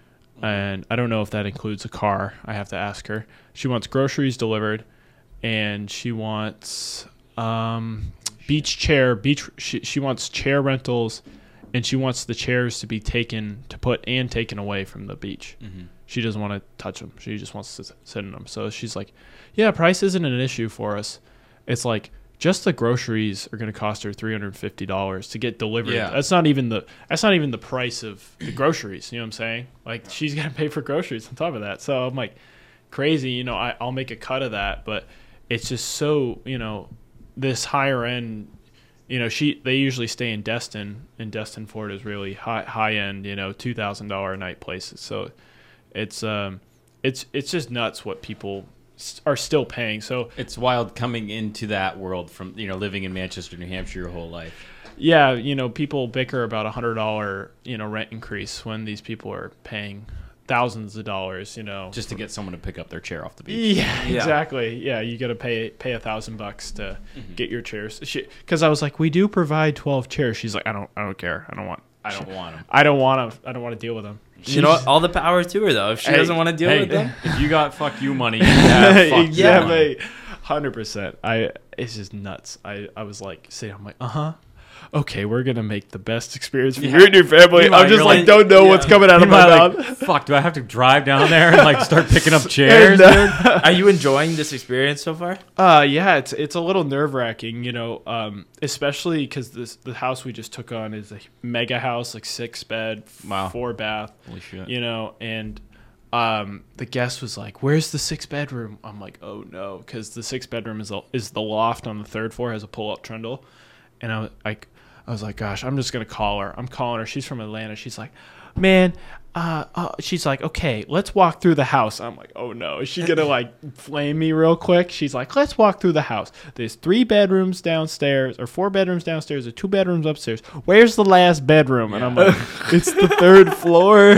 And I don't know if that includes a car. I have to ask her. She wants groceries delivered, and she wants um, beach chair. Beach. She, she wants chair rentals, and she wants the chairs to be taken to put and taken away from the beach. Mm-hmm. She doesn't want to touch them. She just wants to sit in them. So she's like, "Yeah, price isn't an issue for us." It's like just the groceries are going to cost her three hundred fifty dollars to get delivered. Yeah. That's not even the that's not even the price of the groceries. You know what I'm saying? Like she's going to pay for groceries on top of that. So I'm like, crazy. You know, I, I'll make a cut of that, but it's just so, you know, this higher end. You know, she they usually stay in Destin, and Destin Fort is really high high end. You know, two thousand dollar a night places. So it's um it's it's just nuts what people s- are still paying. So It's wild coming into that world from, you know, living in Manchester, New Hampshire your whole life. yeah, you know, people bicker about a hundred dollar you know rent increase when these people are paying thousands of dollars. You know, Just to get someone to pick up their chair off the beach. yeah, Yeah. exactly. Yeah, you got to pay pay a thousand bucks to get your chairs. Because I was like, we do provide twelve chairs. She's like, I don't, I don't care. I don't want. I don't want them. I don't want to. I don't want to deal with them. You know, what? All the power to her though. If she Hey, doesn't want to deal Hey, with them, if you got fuck you money, you have fuck you yeah, money. hundred percent. I it's just nuts. I I was like, say, I'm like, uh huh. Okay, we're gonna make the best experience for Yeah. you and your family. Meanwhile, I'm just you're like, like- don't know yeah. what's coming out of my Meanwhile, mouth. like, fuck, do I have to drive down there and like start picking up chairs? And, dude? uh, are you enjoying this experience so far? Uh, yeah, it's it's a little nerve wracking, you know, um, especially because this the house we just took on is a mega house, like six bed, Wow. four bath, Holy shit. you know, and um, the guest was like, "Where's the six bedroom?" I'm like, "Oh no," because the six bedroom is a, is the loft on the third floor, has a pull up trundle, and I was like, I was like, "Gosh, I'm just gonna call her." I'm calling her. She's from Atlanta. She's like, "Man, uh, uh, she's like, okay, let's walk through the house. I'm like, oh no, is she gonna like flame me real quick? She's like, let's walk through the house. There's three bedrooms downstairs, or four bedrooms downstairs, or two bedrooms upstairs. Where's the last bedroom? And I'm like, it's the third floor.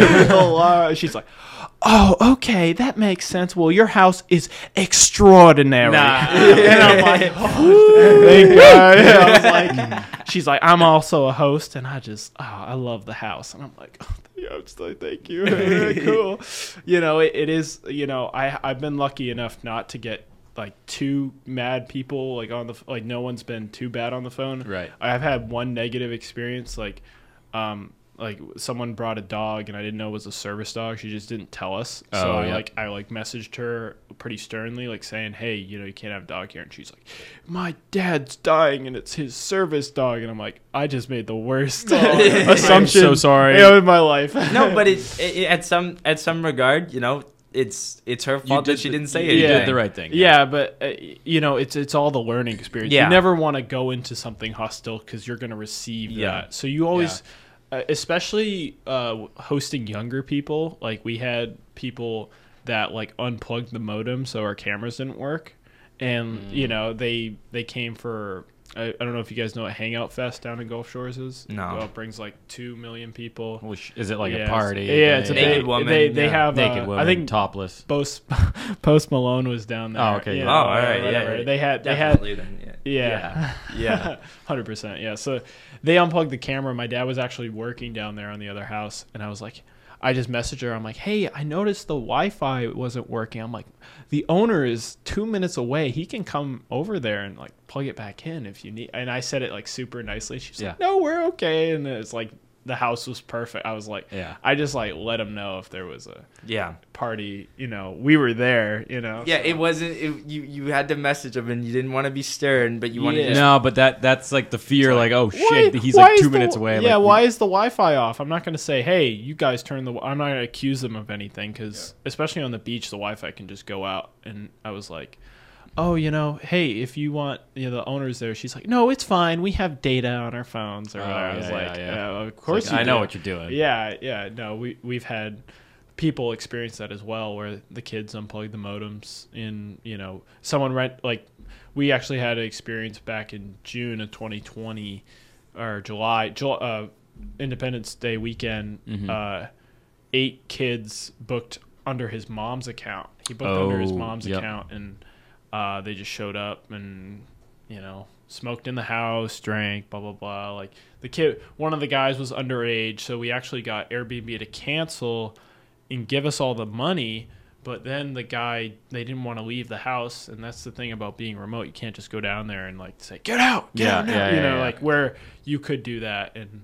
She's like, oh, okay, that makes sense. Well, your house is extraordinary. Nah. And I'm like, oh, thank God. And I was like, she's like, I'm also a host, and I just, oh, I love the house. And I'm like, oh, yeah, I'm just like, thank you. Cool. You know, it, it is, you know, I, I've been lucky enough not to get like two mad people like on the, like no one's been too bad on the phone. Right. I've had one negative experience, like, um, like someone brought a dog and I didn't know it was a service dog. She just didn't tell us. So Oh, I yeah. like I like messaged her pretty sternly, like saying, hey, you know, you can't have a dog here. And she's like, my dad's dying and it's his service dog. And I'm like, I just made the worst assumption so sorry. you know, in my life. No, but it, it, it at some at some regard, you know, it's it's her fault did that she the- didn't say you anything. did the right thing. Yeah, but uh, you know, it's it's all the learning experience. Yeah. You never want to go into something hostile because you're going to receive Yeah. that. So you always, uh, especially uh, hosting younger people, like we had people that like unplugged the modem so our cameras didn't work, and Mm. you know they they came for. I, I don't know if you guys know what Hangout Fest down in Gulf Shores is. No. Well, it brings like two million people. Well, sh- Is it like Yeah, a it's- party? Yeah, it's a Naked big, woman, They they yeah. have naked uh, women, I think topless. Post Post Malone was down there. Oh, okay, you yeah. know, Oh, all right, whatever. yeah. They had they Definitely had then, yeah. yeah Yeah. hundred percent yeah. So they unplugged the camera. My dad was actually working down there on the other house, and I was like, I just messaged her. I'm like, hey, I noticed the Wi-Fi wasn't working. I'm like, the owner is two minutes away. He can come over there and like plug it back in if you need. And I said it like super nicely. She's like, Yeah. no, we're okay. And it's like the house was perfect. I was like, Yeah. I just like let him know if there was a Yeah. party. You know, we were there. You know. Yeah, so. it wasn't. It, you you had to message him, and you didn't want to be stern, but you wanted Yeah. to. No, but that that's like the fear, like, oh Why- shit, he's why like is two the- minutes away. Yeah, like, why is the Wi-Fi off? I'm not going to say, hey, you guys turn the. I'm not going to accuse them of anything because, especially on the beach, the Wi-Fi can just go out. And I was like, oh, you know, hey, if you want, you know, the owner's there. She's like, no, it's fine. We have data on our phones. Or Oh, whatever. I was yeah, like, yeah, yeah, yeah. of It's course like, you I know do. what you're doing. Yeah, yeah. No, we we've had people experience that as well, where the kids unplug the modems in. You know, someone rent like we actually had an experience back in June of twenty twenty or July, Ju- uh, Independence Day weekend. Mhm. Uh, eight kids booked under his mom's account. He booked under his Oh, mom's yep. account, and uh, they just showed up and you know smoked in the house, drank, blah blah blah. Like the kid, one of the guys was underage, so we actually got Airbnb to cancel and give us all the money. But then the guy, they didn't want to leave the house, and that's the thing about being remote. You can't just go down there and like say, "Get out, get Yeah, out now." yeah, you yeah, know, yeah. like where you could do that, and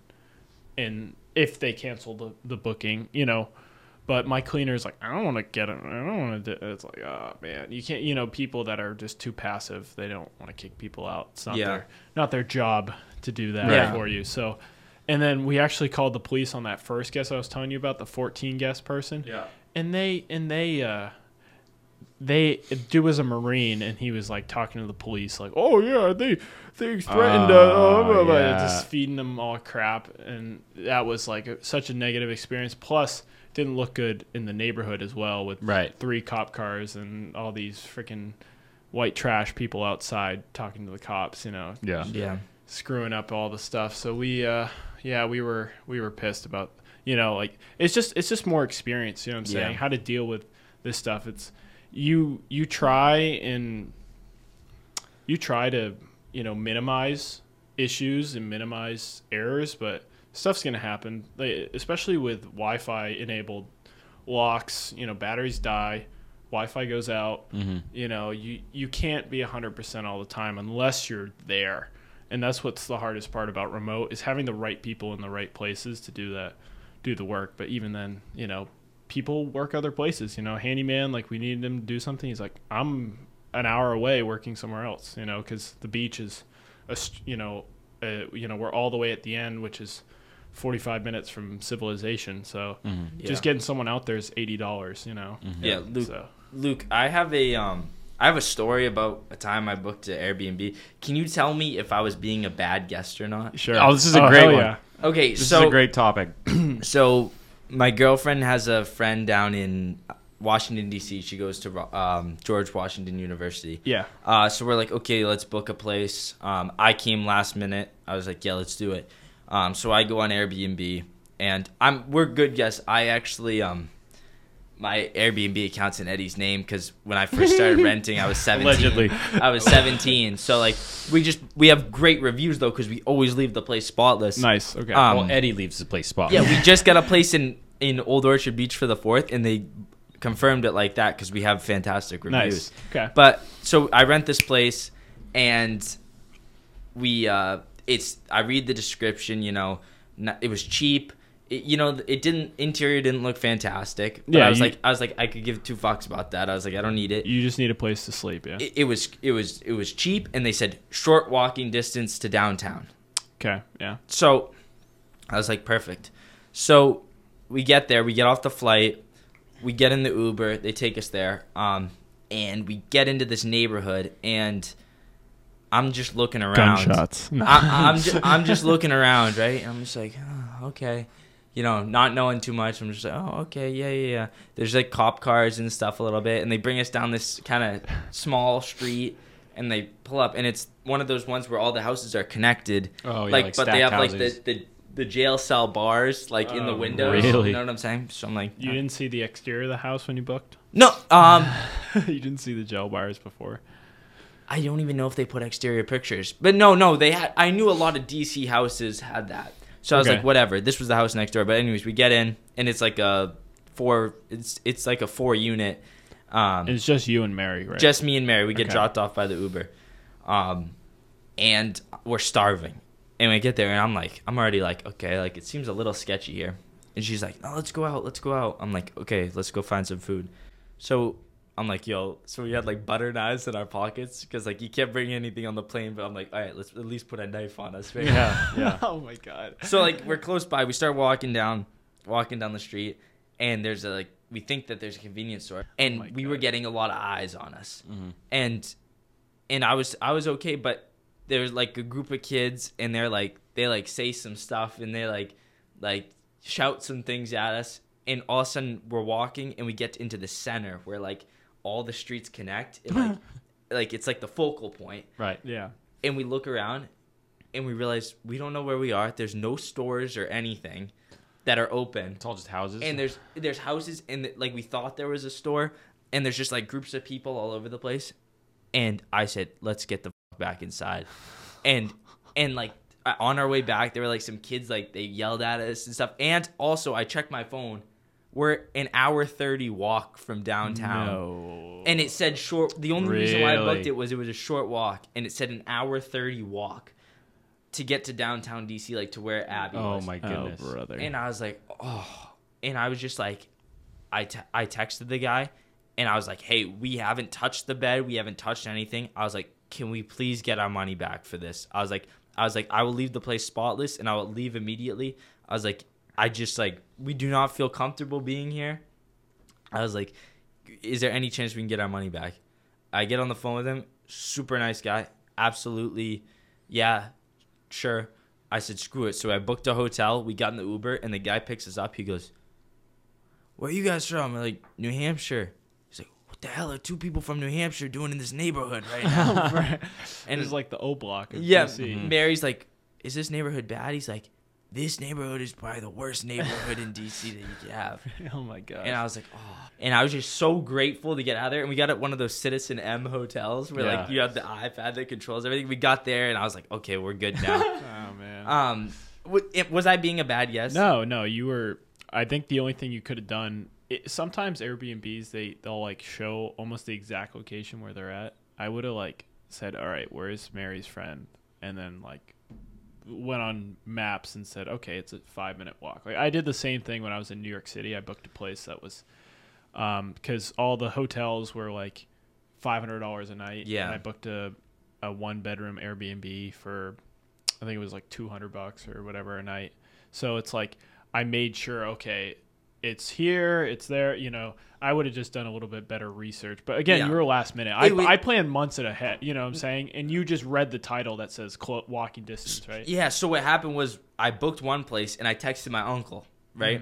and if they cancel the the booking, you know. But my cleaner's like, I don't want to get it. I don't want to do it. It's like, oh man, you can't. You know, people that are just too passive, they don't want to kick people out. It's not Yeah. their not their job to do that Right. for you. So, and then we actually called the police on that first guest I was telling you about, the fourteen guest person. Yeah. And they and they uh they dude was a Marine, and he was like talking to the police like, oh yeah, they they threatened uh, Oh, blah, blah, blah, yeah. just feeding them all crap, and that was like a, such a negative experience. Plus, didn't look good in the neighborhood as well with Right. three cop cars and all these freaking white trash people outside talking to the cops, you know, Yeah. Yeah. screwing up all the stuff. So we, uh, yeah, we were we were pissed about, you know, like it's just it's just more experience. You know what I'm saying? Yeah. How to deal with this stuff. It's you you try and you try to you know minimize issues and minimize errors, but stuff's gonna happen. Like, especially with Wi-Fi enabled locks. You know, batteries die. Wi-Fi goes out. Mm-hmm. You know, you you can't be one hundred percent all the time unless you're there. And that's what's the hardest part about remote is having the right people in the right places to do that, do the work. But even then, you know, people work other places. You know, handyman, like we needed him to do something. He's like, I'm an hour away working somewhere else. You know, because the beach is, a, st- you know, uh, you know, we're all the way at the end, which is forty-five minutes from civilization. So Mm-hmm. just Yeah. getting someone out there is eighty dollars. You know. Yeah, Luke. So. Luke, I have a um, I have a story about a time I booked an Airbnb. Can you tell me if I was being a bad guest or not? Sure. Oh, this is a great hell one. Yeah. Okay, This so is a great topic. so my girlfriend has a friend down in Washington, D C. She goes to um, George Washington University. Yeah. Uh, so we're like, okay, let's book a place. Um, I came last minute. I was like, yeah, let's do it. Um, so I go on Airbnb, and I'm we're good guests. I actually um, my Airbnb account's in Eddie's name because when I first started renting, I was seventeen. Allegedly. I was seventeen. So like, we just we have great reviews though because we always leave the place spotless. Nice. Okay. Um, Well, Eddie leaves the place spot. Yeah, we just got a place in in Old Orchard Beach for the fourth, and they confirmed it like that because we have fantastic reviews. nice. Okay. But so I rent this place, and we uh, it's I read the description. You know, not, it was cheap. It, you know, it didn't interior didn't look fantastic. But Yeah, I was you- like, I was like, I could give two fucks about that. I was like, I don't need it. You just need a place to sleep. Yeah. It, it was it was it was cheap, and they said short walking distance to downtown. Okay. Yeah. So I was like, perfect. So we get there, we get off the flight, we get in the Uber, they take us there, um, and we get into this neighborhood, and I'm just looking around. Gunshots. I, I'm just, I'm just looking around, right? I'm just like, oh, okay, you know, not knowing too much. I'm just like, oh, okay, yeah, yeah, yeah. There's like cop cars and stuff a little bit, and they bring us down this kind of small street, and they pull up, and it's one of those ones where all the houses are connected. Oh, yeah, like, like but they have stacked like the, houses. the the jail cell bars like in the Oh, windows. really? You know what I'm saying? So I'm like, You didn't see the exterior of the house when you booked? no, um, You didn't see the gel bars before? I don't even know if they put exterior pictures, but no, no, they had. I knew a lot of D C houses had that, so I was Okay. like, whatever. This was the house next door, but anyways, we get in, and it's like a four. It's it's like a four unit. Um, It's just you and Mary, right? just me and Mary. We get Okay. dropped off by the Uber, um, and we're starving. And we get there, and I'm like, I'm already like, okay, like it seems a little sketchy here. And she's like, no, let's go out, let's go out. I'm like, okay, let's go find some food. So I'm like, yo, so we had like butter knives in our pockets because like you can't bring anything on the plane. But I'm like, all right, let's at least put a knife on us. Right? Yeah, yeah. Oh my god. So like we're close by. We start walking down, walking down the street, and there's a like we think that there's a convenience store, and my we God. were getting a lot of eyes on us, Mm-hmm. and and I was I was okay, but there's like a group of kids, and they're like they like say some stuff, and they like like shout some things at us, and all of a sudden we're walking, and we get into the center where like all the streets connect, and like like it's like the focal point. Right. Yeah. And we look around and we realize we don't know where we are. There's no stores or anything that are open. It's all just houses. And there's there's houses and like we thought there was a store, and there's just like groups of people all over the place. And I said, "Let's get the f- back inside." And and like on our way back, there were like some kids like they yelled at us and stuff. And also I checked my phone. We're an hour thirty walk from downtown. No. And it said short. The only reason why I Really? booked it was it was a short walk, and it said an hour thirty walk to get to downtown D C, like to where Abby oh was. my Oh, goodness. brother. And I was like, oh. And I was just like, I, te- I texted the guy, and I was like, hey, we haven't touched the bed, we haven't touched anything. I was like, can we please get our money back for this? I was like, I was like, I will leave the place spotless, and I will leave immediately. I was like, I just like, we do not feel comfortable being here. I was like, is there any chance we can get our money back? I get on the phone with him. Super nice guy. Absolutely. Yeah, sure. I said, screw it. So I booked a hotel. We got in the Uber, and the guy picks us up. He goes, where are you guys from? We're like, New Hampshire. He's like, what the hell are two people from New Hampshire doing in this neighborhood right now? and and it's like the O block of yeah, D C. Mary's like, is this neighborhood bad? He's like, this neighborhood is probably the worst neighborhood in D C that you could have. Oh my god. And I was like, oh. And I was just so grateful to get out of there. And we got at one of those Citizen M hotels where Yeah. like you have the iPad that controls everything. We got there, and I was like, okay, we're good now. Oh man. um, w- it, was I being a bad guest? No, no, you were. I think the only thing you could have done. It, sometimes Airbnbs they they'll like show almost the exact location where they're at. I would have like said, all right, where's Mary's friend, and then like went on maps and said, okay, it's a five minute walk. Like I did the same thing when I was in New York City. I booked a place that was um because all the hotels were like five hundred dollars a night. Yeah. And I booked a a one bedroom Airbnb for I think it was like two hundred bucks or whatever a night. So it's like I made sure, okay, it's here, it's there. You know, I would have just done a little bit better research. But again, Yeah. you were last minute. I, It wa- I planned months at ahead. You know what I'm saying? And you just read the title that says clo- walking distance, right? Yeah. So what happened was I booked one place, and I texted my uncle, right? Mhm.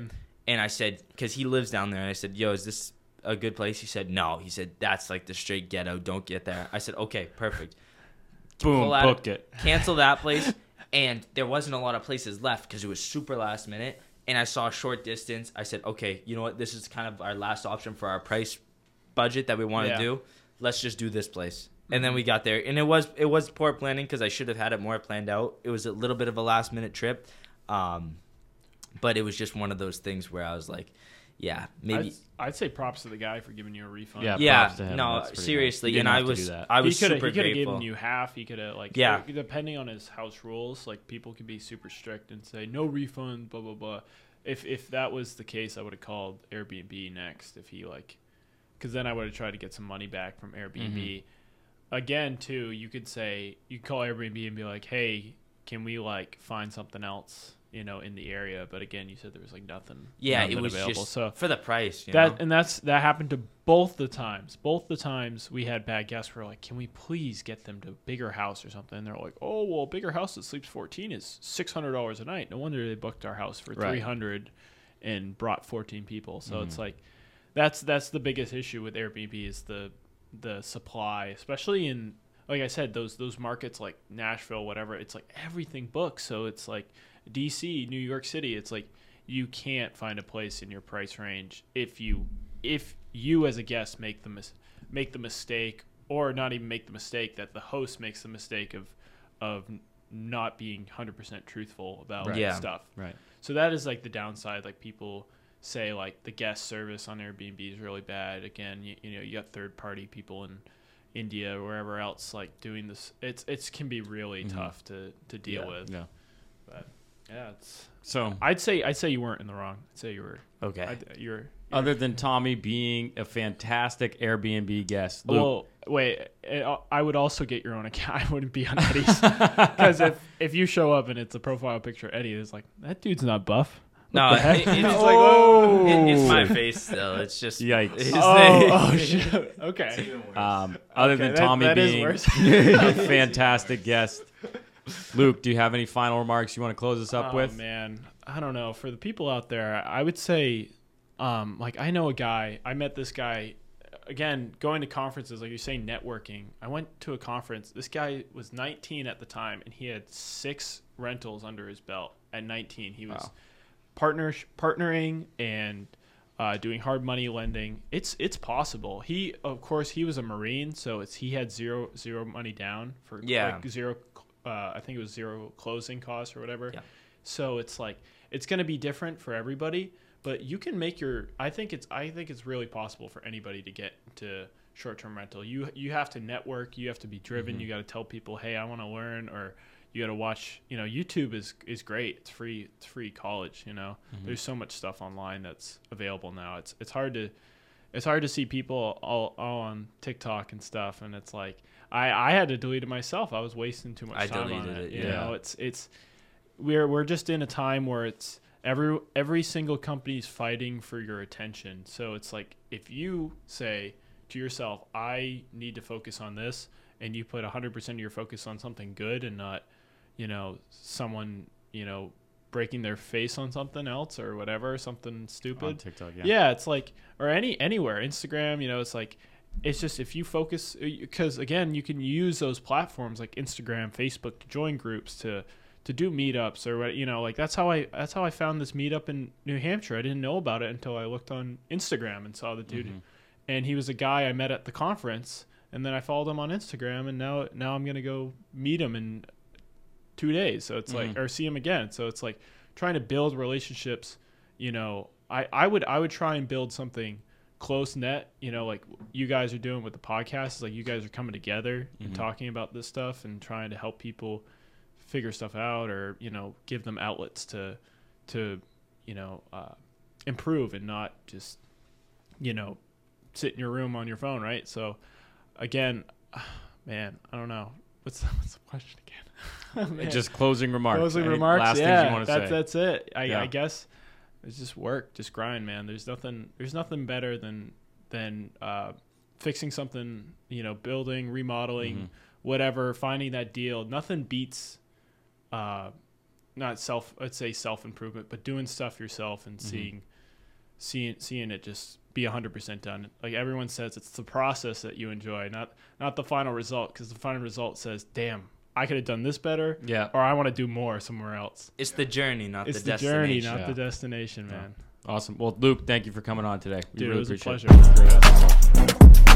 And I said, because he lives down there, and I said, yo, is this a good place? He said, no. He said, that's like the straight ghetto. Don't get there. I said, okay, perfect. Boom, Pull out- booked it. Cancel that place. And there wasn't a lot of places left because it was super last minute. And I saw a short distance. I said, okay, you know what? This is kind of our last option for our price budget that we want to Yeah. do. Let's just do this place. And then we got there. And it was it was poor planning because I should have had it more planned out. It was a little bit of a last minute trip. Um, but it was just one of those things where I was like, yeah, maybe. I'd, I'd say props to the guy for giving you a refund. Yeah, Yeah, props to him. no, That's pretty seriously. nice. He And didn't I have to was do that. I was he could have super he could have grateful. given you half. He could have like Yeah. depending on his house rules, like people could be super strict and say no refund, blah blah blah. If if that was the case, I would have called Airbnb next. If he like, because then I would have tried to get some money back from Airbnb. Mm-hmm. Again, too, you could say you could call Airbnb and be like, hey, can we like find something else, you know, in the area? But again, you said there was like nothing. Yeah, nothing it was available. just so for the price. You that know? and that's that happened to both the times. Both the times we had bad guests. We're like, can we please get them to a bigger house or something? And they're like, oh well, a bigger house that sleeps fourteen is six hundred dollars a night. No wonder they booked our house for Right. three hundred and brought fourteen people. So Mm-hmm. it's like that's that's the biggest issue with Airbnb is the the supply, especially in like I said, those those markets like Nashville, whatever. It's like everything booked. So it's like D C, New York City. It's like you can't find a place in your price range if you if you as a guest make the mis- make the mistake, or not even make the mistake, that the host makes the mistake of of not being one hundred percent truthful about Right. Yeah. stuff. Right. So that is like the downside. Like people say like the guest service on Airbnb is really bad. Again, you, you know, you got third party people in India or wherever else like doing this. It's it's can be really Mhm. tough to, to deal Yeah. with. Yeah. But yeah, it's So, I'd say I'd say you weren't in the wrong. I'd say you were. Okay. I'd, you're. other than Tommy being a fantastic Airbnb guest, Luke, Well, wait. eh, I would also get your own account. I wouldn't be on Eddie's because if if you show up and it's a profile picture of Eddie, it's like that dude's not buff. No, it, it's, It's like, like, oh. it, it's my face still. It's just Yikes. His Oh, name. oh shit. Okay. um, other Okay, than that- Tommy that is being worse. a fantastic guest, Luke, do you have any final remarks you want to close us up Oh, with? man, I don't know. For the people out there, I would say, um, like I know a guy. I met this guy. Again, going to conferences, like you're saying, networking. I went to a conference. This guy was nineteen at the time, and he had six rentals under his belt. At nineteen, he was Wow. partner partnering and uh, doing hard money lending. It's it's possible. He, of course, he was a Marine, so it's he had zero zero money down for Yeah. like zero. Uh, I think it was zero closing costs or whatever. Yeah. So it's like it's going to be different for everybody, but you can make your. I think it's. I think it's really possible for anybody to get to short-term rental. You you have to network. You have to be driven. Mm-hmm. You got to tell people, hey, I want to learn, or you got to watch. You know, YouTube is is great. It's free. It's free college. You know, Mm-hmm. there's so much stuff online that's available now. It's it's hard to. It's hard to see people all, all on TikTok and stuff, and it's like I, I had to delete it myself. I was wasting too much I time on deleted it. it, You yeah. know, it's it's we're we're just in a time where it's every every single company's fighting for your attention. So it's like if you say to yourself, I need to focus on this, and you put one hundred percent of your focus on something good and not, you know, someone, you know, breaking their face on something else or whatever, something stupid. On TikTok, yeah. Yeah, it's like, or any anywhere, Instagram, you know, it's like, it's just if you focus, because again, you can use those platforms like Instagram, Facebook to join groups, to to do meetups or what, you know, like that's how I that's how I found this meetup in New Hampshire. I didn't know about it until I looked on Instagram and saw the dude, Mm-hmm. and he was a guy I met at the conference, and then I followed him on Instagram, and now now I'm gonna go meet him in two days. So it's like, Mhm. or see him again. So it's like trying to build relationships. You know, I, I would I would try and build something close net. You know, like you guys are doing with the podcast. Is like you guys are coming together and Mhm. talking about this stuff and trying to help people figure stuff out, or you know, give them outlets to to you know uh, improve and not just you know sit in your room on your phone, right? So again, man, I don't know. What's what's the question again? Man. Just closing remarks. Closing Any remarks. Last yeah, things you want to that's say. that's it. I, Yeah. I guess it's just work, just grind, man. There's nothing. There's nothing better than than uh, fixing something. You know, building, remodeling, Mhm. whatever. Finding that deal. Nothing beats. Uh, not self. Let's say self improvement, but doing stuff yourself and Mm-hmm. seeing seeing seeing it just be one hundred percent done. Like everyone says, it's the process that you enjoy, not not the final result, because the final result says, damn, I could have done this better, Yeah. or I want to do more somewhere else. It's the journey, not It's the the destination. journey, not Yeah. the destination, man. Awesome. Well, Luke, thank you for coming on today. We Dude, really it was a appreciate pleasure. it. It was great.